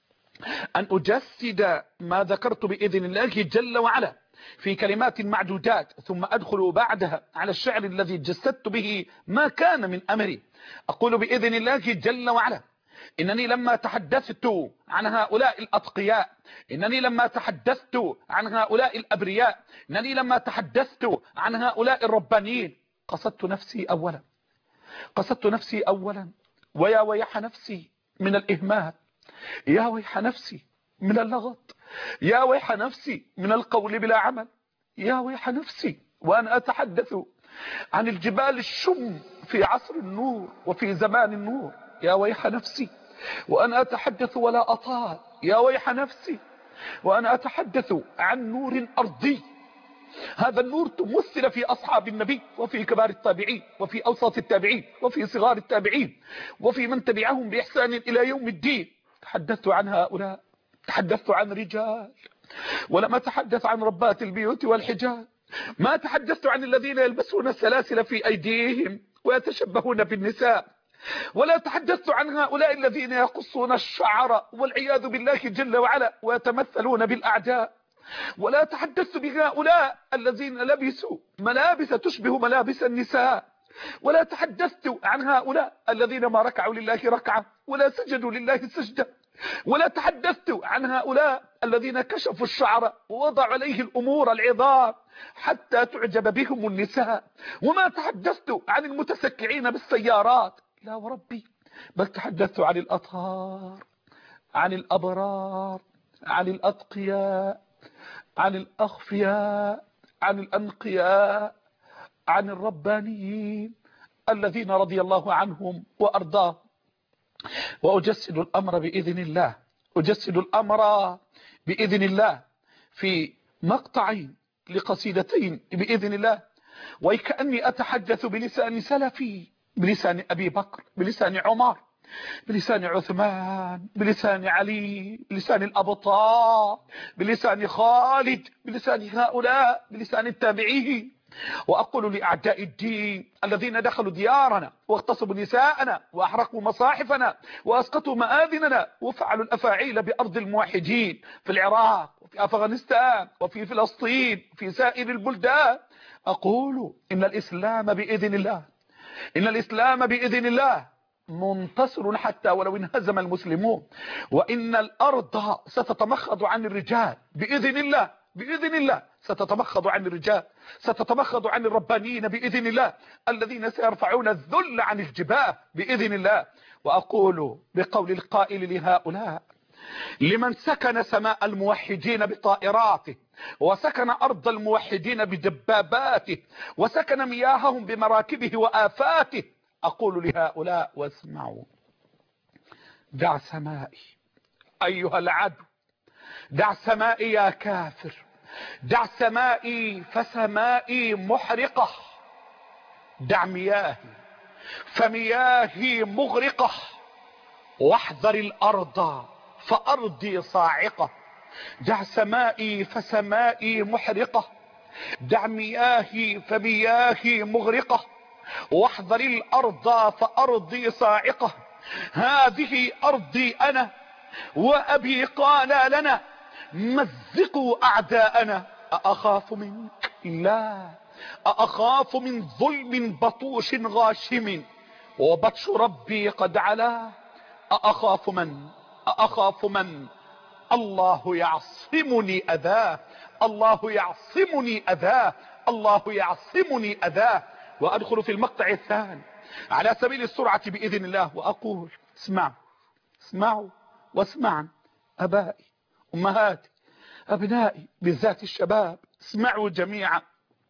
أن أجسد ما ذكرت بإذن الله جل وعلا في كلمات معدودات، ثم أدخل بعدها على الشعر الذي جسدت به ما كان من أمري. أقول بإذن الله جل وعلا إنني لما تحدثت عن هؤلاء الأتقياء، إنني لما تحدثت عن هؤلاء الأبرياء، إنني لما تحدثت عن هؤلاء الربانيين قصدت نفسي أولا، قصدت نفسي أولا، ويا ويح نفسي من الإهمال، يا ويح نفسي من اللغط، يا ويح نفسي من القول بلا عمل، يا ويح نفسي وأنا أتحدث عن الجبال الشم في عصر النور وفي زمان النور، يا ويح نفسي وأنا أتحدث ولا أطال، يا ويح نفسي وأنا أتحدث عن نور أرضي. هذا النور تمثل في أصحاب النبي وفي كبار التابعين وفي أوسط التابعين وفي صغار التابعين وفي من تبعهم بإحسان إلى يوم الدين. تحدثت عن هؤلاء، تحدثت عن رجال ولم أتحدث عن ربات البيوت والحجاب، ما تحدثت عن الذين يلبسون السلاسل في أيديهم ويتشبهون بالنساء، ولا تحدثت عن هؤلاء الذين يقصون الشعر والعياذ بالله جل وعلا ويتمثلون بالأعداء، ولا تحدثت بهؤلاء الذين لبسوا ملابس تشبه ملابس النساء، ولا تحدثت عن هؤلاء الذين ما ركعوا لله ركعة ولا سجدوا لله سجدة، ولا تحدثت عن هؤلاء الذين كشفوا الشعر ووضعوا عليه الأمور العظام حتى تعجب بهم النساء، وما تحدثت عن المتسكعين بالسيارات، لا وربي، بل تحدثت عن الأطهار، عن الأبرار، عن الأتقياء، عن الأخفياء، عن الأنقياء، عن الربانيين الذين رضي الله عنهم وأرضاهم. وأجسد الأمر بإذن الله أجسد الأمر بإذن الله في مقطعين لقصيدتين بإذن الله، وكأني أتحدث بلسان سلفي، بلسان أبي بكر، بلسان عمر، بلسان عثمان، بلسان علي، بلسان الأبطال، بلسان خالد، بلسان هؤلاء، بلسان التابعين. وأقول لأعداء الدين الذين دخلوا ديارنا واغتصبوا نساءنا وأحرقوا مصاحفنا وأسقطوا مآذننا وفعلوا الأفاعيل بأرض الموحدين في العراق وفي أفغانستان وفي فلسطين في سائر البلدان، أقول إن الإسلام بإذن الله إن الإسلام بإذن الله منتصر حتى ولو انهزم المسلمون، وإن الأرض ستتمخض عن الرجال بإذن الله بإذن الله ستتمخض عن الرجال، ستتمخض عن الربانيين بإذن الله الذين سيرفعون الذل عن الجباه بإذن الله. وأقول بقول القائل لهؤلاء: لمن سكن سماء الموحدين بطائراته وسكن أرض الموحدين بدباباته وسكن مياههم بمراكبه وآفاته، أقول لهؤلاء: واسمعوا، دع سمائي أيها العدو، دع سمائي يا كافر، دع سمائي فسمائي محرقة، دع مياهي فمياهي مغرقة، واحذر الأرض فأرضي صاعقة. دع سمائي فسمائي محرقة، دع مياهي فمياهي مغرقة، واحذر الأرض فأرضي صاعقة. هذه أرضي أنا وأبي قال لنا: مزقوا أعداءنا. أأخاف منك؟ لا. أأخاف من ظلم بطوش غاشم وبطش ربي قد علا؟ أأخاف من أأخاف من الله يعصمني أذاه، الله يعصمني أذاه، الله يعصمني أذاه. وأدخل في المقطع الثاني على سبيل السرعة بإذن الله وأقول: اسمعوا اسمعوا واسمعا أبائي، أمهاتي، أبنائي، بالذات الشباب، اسمعوا جميعا.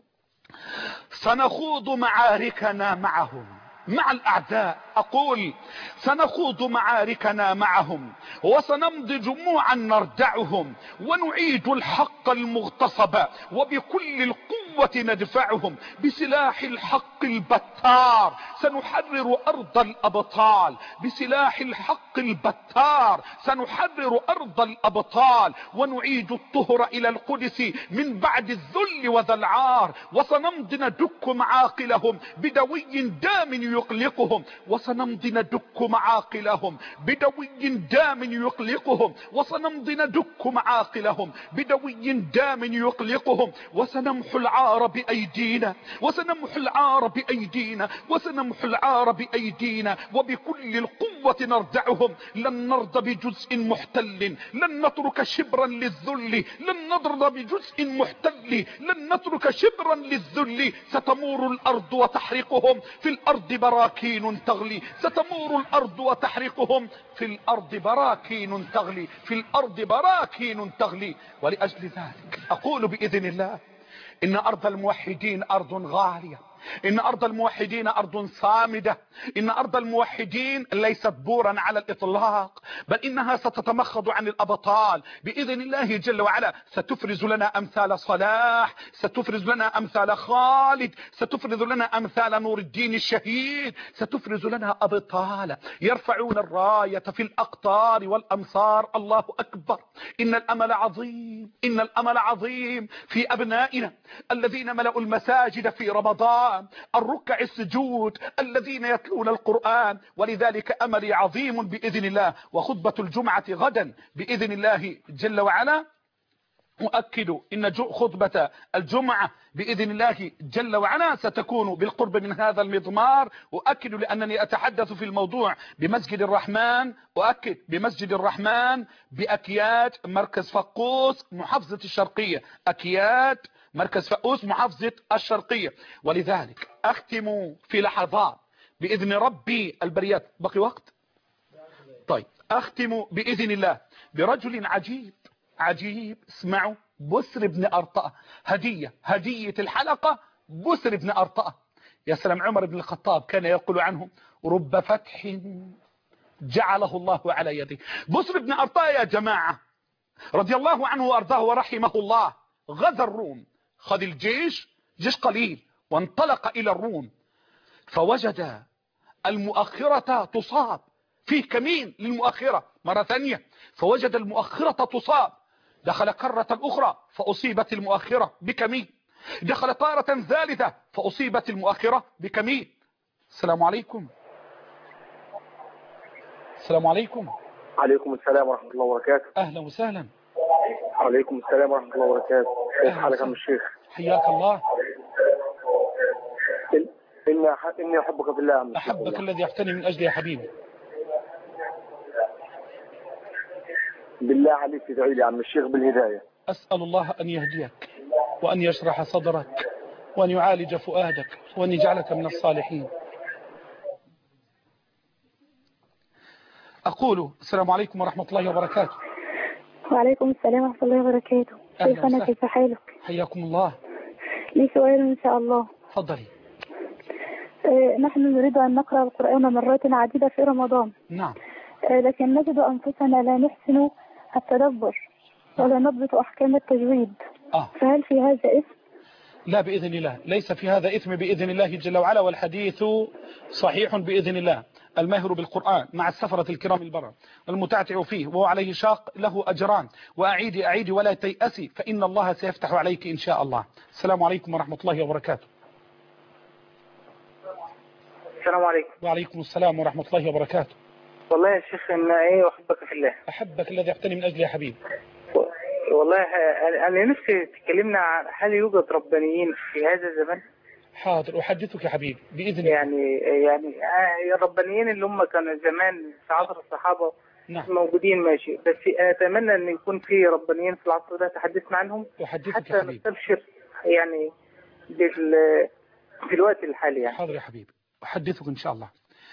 سنخوض معاركنا معهم، مع الأعداء. أقول: سنخوض معاركنا معهم وسنمضي جموعا نردعهم ونعيد الحق المغتصب وبكل القوة ندفعهم بسلاح الحق البتار. سنحرر أرض الأبطال بسلاح الحق البتار، سنحرر أرض الأبطال ونعيد الطهر إلى القدس من بعد الذل وذا العار، وسنمضي ندك معاقلهم بدوي دام يقلقهم، وسنمضي ندك معاقلهم بدوي دام يقلقهم، وسنمضي ندك معاقلهم بدوي دام يقلقهم، وسنمحو العار بأيدينا وسنمحو العار بأيدينا وسنمحو العار بأيدينا وبكل القوة نردعهم. لن نرضى بجزء محتل، لن نترك شبرا للذل، لن نرضى بجزء محتل، لن نترك شبرا للذل. ستمور الأرض وتحرقهم في الأرض براكين تغلي، ستمور الأرض وتحرقهم في الأرض براكين تغلي، في الأرض براكين تغلي. ولأجل ذلك أقول بإذن الله: إن أرض الموحدين أرض غالية، إن أرض الموحدين أرض صامدة، إن أرض الموحدين ليست بورا على الإطلاق، بل إنها ستتمخض عن الأبطال بإذن الله جل وعلا. ستفرز لنا أمثال صلاح، ستفرز لنا أمثال خالد، ستفرز لنا أمثال نور الدين الشهيد، ستفرز لنا أبطال يرفعون الراية في الأقطار والأمصار. الله أكبر. إن الأمل عظيم، إن الأمل عظيم في أبنائنا الذين ملأوا المساجد في رمضان، الركع السجود، الذين يتلون القرآن. ولذلك أملي عظيم بإذن الله. وخطبة الجمعة غدا بإذن الله جل وعلا أؤكد إن خطبة الجمعة بإذن الله جل وعلا ستكون بالقرب من هذا المضمار. أؤكد لأنني أتحدث في الموضوع بمسجد الرحمن، أؤكد بمسجد الرحمن بأكياد مركز فقوس محافظة الشرقية، أكياد مركز فقوس محافظة الشرقية. ولذلك أختم في لحظات بإذن ربي البريات. بقي وقت؟ طيب أختم بإذن الله برجل عجيب عجيب. اسمعوا: بسر بن أرطأة. هدية هدية الحلقة بسر بن أرطأة. يا سلام، عمر بن الخطاب كان يقول عنه رب فتح جعله الله على يده. بصر بن أرطاء يا جماعة رضي الله عنه وأرضاه ورحمه الله غزا الروم، خذ الجيش جيش قليل وانطلق إلى الروم، فوجد المؤخرة تصاب، فيه كمين للمؤخرة مرة ثانية، فوجد المؤخرة تصاب، دخل كرة أخرى فأصيبت المؤخرة بكمين، دخل طارة ثالثة فأصيبت المؤخرة بكمين. السلام عليكم. السلام عليكم. عليكم السلام ورحمة الله وبركاته. أهلا وسهلا. عليكم السلام ورحمة الله وبركاته. كيف حالك يا عم الشيخ؟ حياك الله. إني إني أحبك في الله يا عم الشيخ. أحبك الذي يحتني من أجلي يا حبيبي. بالله عليك ادعي لي يا عم الشيخ بالهداية. أسأل الله أن يهديك وأن يشرح صدرك وأن يعالج فؤادك وأن يجعلك من الصالحين. أقول السلام عليكم ورحمة الله وبركاته. وعليكم السلام ورحمة الله وبركاته. شيخنا كيف حالك؟ حياكم الله. لي سؤال إن شاء الله. تفضلي. آه نحن نريد أن نقرأ القرآن مرات عديدة في رمضان. نعم. آه لكن نجد أنفسنا لا نحسن التدبر ولا نضبط أحكام التجويد. آه. فهل في هذا إثم؟ لا بإذن الله، ليس في هذا إثم بإذن الله جل وعلا، والحديث صحيح بإذن الله. الماهر بالقرآن مع السفرة الكرام البرر المتعتع فيه وهو عليه شاق له أجران، وأعيدي أعيدي ولا تيأسي فإن الله سيفتح عليك إن شاء الله. السلام عليكم ورحمة الله وبركاته. السلام عليكم. وعليكم السلام ورحمة الله وبركاته. والله يا شيخ إن إيه أحبك في الله. أحبك الذي يحتني من أجلي يا حبيبي. والله أنا نفسي تكلمنا عن هل يوجد ربانيين في هذا الزمان؟ حاضر أحدثك يا حبيبي بإذن الله. يعني يعني الربانيين اللي هم كانوا زمان في عصر الصحابة نعم. موجودين ماشي، بس أتمنى أن يكون في ربانيين في العصر ده تحدثنا عنهم أحدثك يا حبيبي. حتى نستبشر يعني في الوقت الحالي يعني. حاضر يا حبيبي أحدثك إن شاء الله.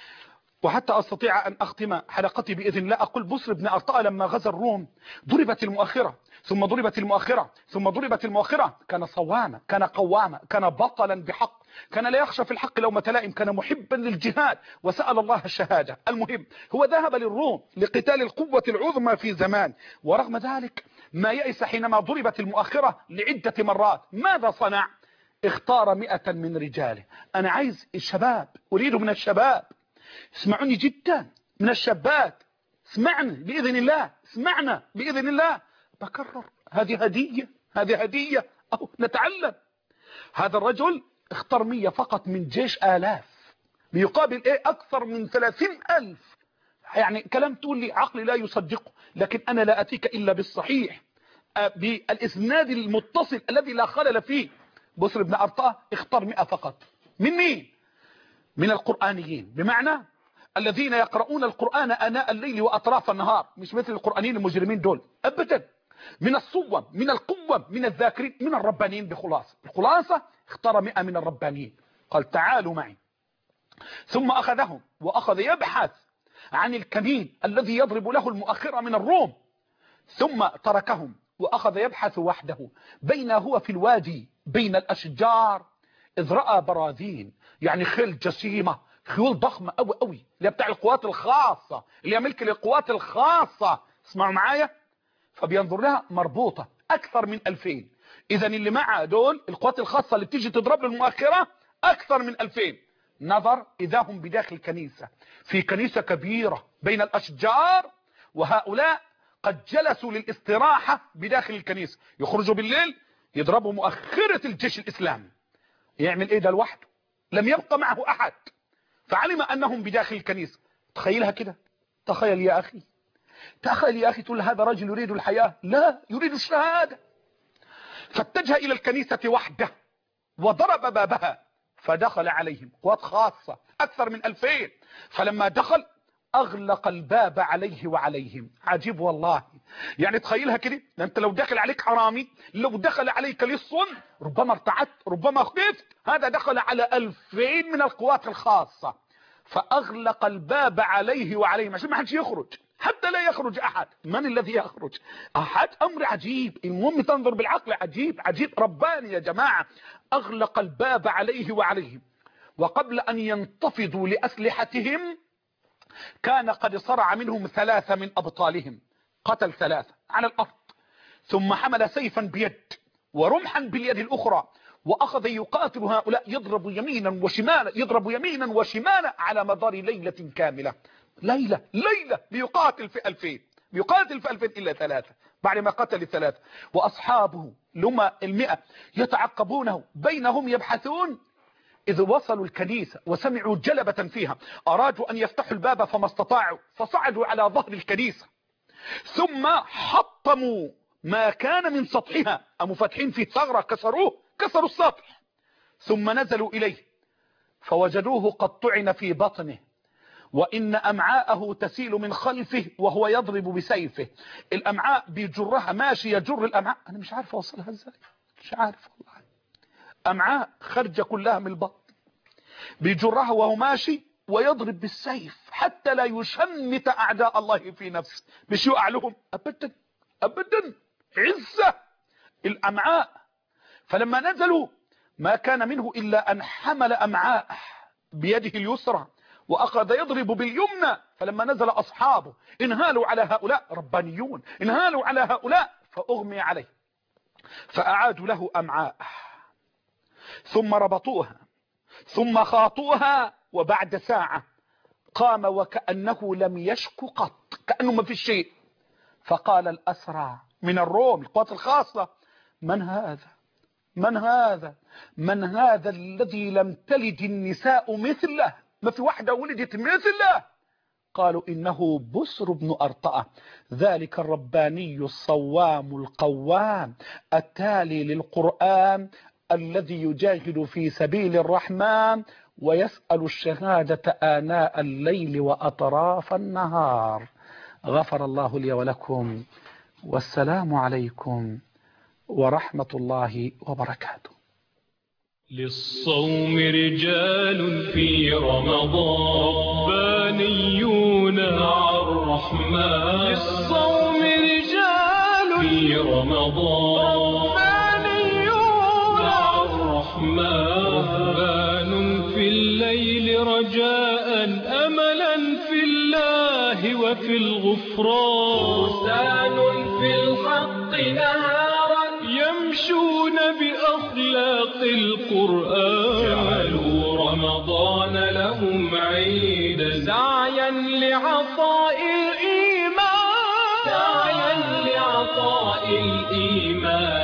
وحتى أستطيع أن أختم حلقتي بإذن الله أقول بصر بن أرطاء لما غزا الروم ضربت المؤخرة ثم ضربت المؤخرة ثم ضربت المؤخرة، كان صواما، كان قواما، كان بطلا بحق، كان لا يخشى في الحق لومة لائم، كان محبا للجهاد وسأل الله الشهادة. المهم هو ذهب للروم لقتال القوة العظمى في زمان، ورغم ذلك ما يئس حينما ضربت المؤخرة لعدة مرات. ماذا صنع؟ اختار مئة من رجاله. أنا عايز الشباب، أريد من الشباب، اسمعوني جدا، من الشابات اسمعنا بإذن الله، اسمعنا بإذن الله. بكرر هذه هدية، هذه هدية أو نتعلم. هذا الرجل اختار مية فقط من جيش آلاف بيقابل ايه أكثر من ثلاثين ألف. يعني كلام تقول لي عقلي لا يصدقه، لكن أنا لا أتيك إلا بالصحيح بالإسناد المتصل الذي لا خلل فيه. بصر بن أرطاء اختار مئة فقط. من مين؟ من القرآنيين، بمعنى الذين يقرؤون القرآن آناء الليل وأطراف النهار، مش مثل القرآنيين المجرمين دول أبدا. من الصوم، من القوة، من الذاكرين، من الربانيين. بخلاصة الخلاصة اختار مئة من الربانيين، قال تعالوا معي. ثم أخذهم وأخذ يبحث عن الكمين الذي يضرب له المؤخرة من الروم، ثم تركهم وأخذ يبحث وحده. بين هو في الوادي بين الأشجار إذ رأى براذين، يعني خيل جسيمة، خيول ضخمة أوي أوي، اللي بتاع القوات الخاصة، اللي هي ملك للقوات الخاصة. اسمعوا معايا. فبينظر لها مربوطة أكثر من ألفين. إذا اللي معها دول القوات الخاصة اللي بتيجي تضرب المؤخرة أكثر من ألفين. نظر إذا هم بداخل كنيسة، في كنيسة كبيرة بين الأشجار، وهؤلاء قد جلسوا للاستراحة بداخل الكنيسة. يخرجوا بالليل يضربوا مؤخرة الجيش الإسلامي. يعمل إيه ده لوحده؟ لم يبقى معه أحد، فعلم أنهم بداخل الكنيسة. تخيلها كده، تخيل يا أخي، تخيل يا أخي، تقول هذا رجل يريد الحياة؟ لا، يريد الشهادة. فاتجه إلى الكنيسة وحده وضرب بابها، فدخل عليهم قوات خاصة أكثر من ألفين. فلما دخل أغلق الباب عليه وعليهم. عجيب والله. يعني تخيلها كده، أنت لو دخل عليك حرامي، لو دخل عليك لص، ربما ارتعدت، ربما خفت. هذا دخل على ألفين من القوات الخاصة، فأغلق الباب عليه وعليهم عشان ما حدش يخرج، حتى لا يخرج أحد. من الذي يخرج؟ أحد. أمر عجيب. المهم تنظر بالعقل. عجيب عجيب رباني يا جماعة. أغلق الباب عليه وعليهم وقبل أن ينتفضوا لأسلحتهم كان قد صرع منهم ثلاثة من أبطالهم، قتل ثلاثة على الأرض، ثم حمل سيفا بيد ورمحا باليد الأخرى وأخذ يقاتل هؤلاء، يضرب يمينا وشمالا يضرب يمينا وشمالا على مدار ليلة كاملة. ليلة ليلة بيقاتل في ألفين، بيقاتل في ألفين إلا ثلاثة بعد ما قتل الثلاثة، وأصحابه لما المئة يتعقبونه بينهم يبحثون، إذ وصلوا الكنيسة وسمعوا جلبة فيها، أرادوا أن يفتحوا الباب فما استطاعوا، فصعدوا على ظهر الكنيسة ثم حطموا ما كان من سطحها، أم فاتحين فيه ثغرة كسروه، كسروا السطح، ثم نزلوا إليه فوجدوه قد طعن في بطنه، وإن أمعاءه تسيل من خلفه وهو يضرب بسيفه، الأمعاء بيجرها ماشي يجر الأمعاء، أنا مش عارف أوصلها إزاي، مش عارف والله، أمعاء خرجة كلها من البطن بيجرها وهو ماشي ويضرب بالسيف حتى لا يشمت أعداء الله في نفسه، مش يقع لهم أبدا أبدا، عزة الأمعاء. فلما نزلوا ما كان منه إلا أن حمل أمعاء بيده اليسرى وأخذ يضرب باليمنى، فلما نزل أصحابه انهالوا على هؤلاء، ربانيون انهالوا على هؤلاء فأغمي عليه، فأعادوا له أمعاء ثم ربطوها ثم خاطوها، وبعد ساعة قام وكأنه لم يشك قط، كأنه ما في شيء، فقال الأسرى من الروم القوات الخاصة: من هذا من هذا من هذا الذي لم تلد النساء مثله، ما في واحدة ولدت مثله؟ قالوا: إنه بسر بن أرطأة، ذلك الرباني الصوام القوام التالي للقرآن الذي يجاهد في سبيل الرحمن ويسأل الشهادة آناء الليل وأطراف النهار. غفر الله لي ولكم، والسلام عليكم ورحمة الله وبركاته. للصوم رجال في رمضان ربانيون مع الرحمن، للصوم رجال في رمضان ربانيون مع الرحمن، رهبان في الليل رجاء أملا في الله وفي الغفران، فرسان في الحق نهارا يمشون بأخلاق القرآن، جعلوا رمضان لهم عيدا سعيا لعطاء الإيمان، سعيا لعطاء الإيمان.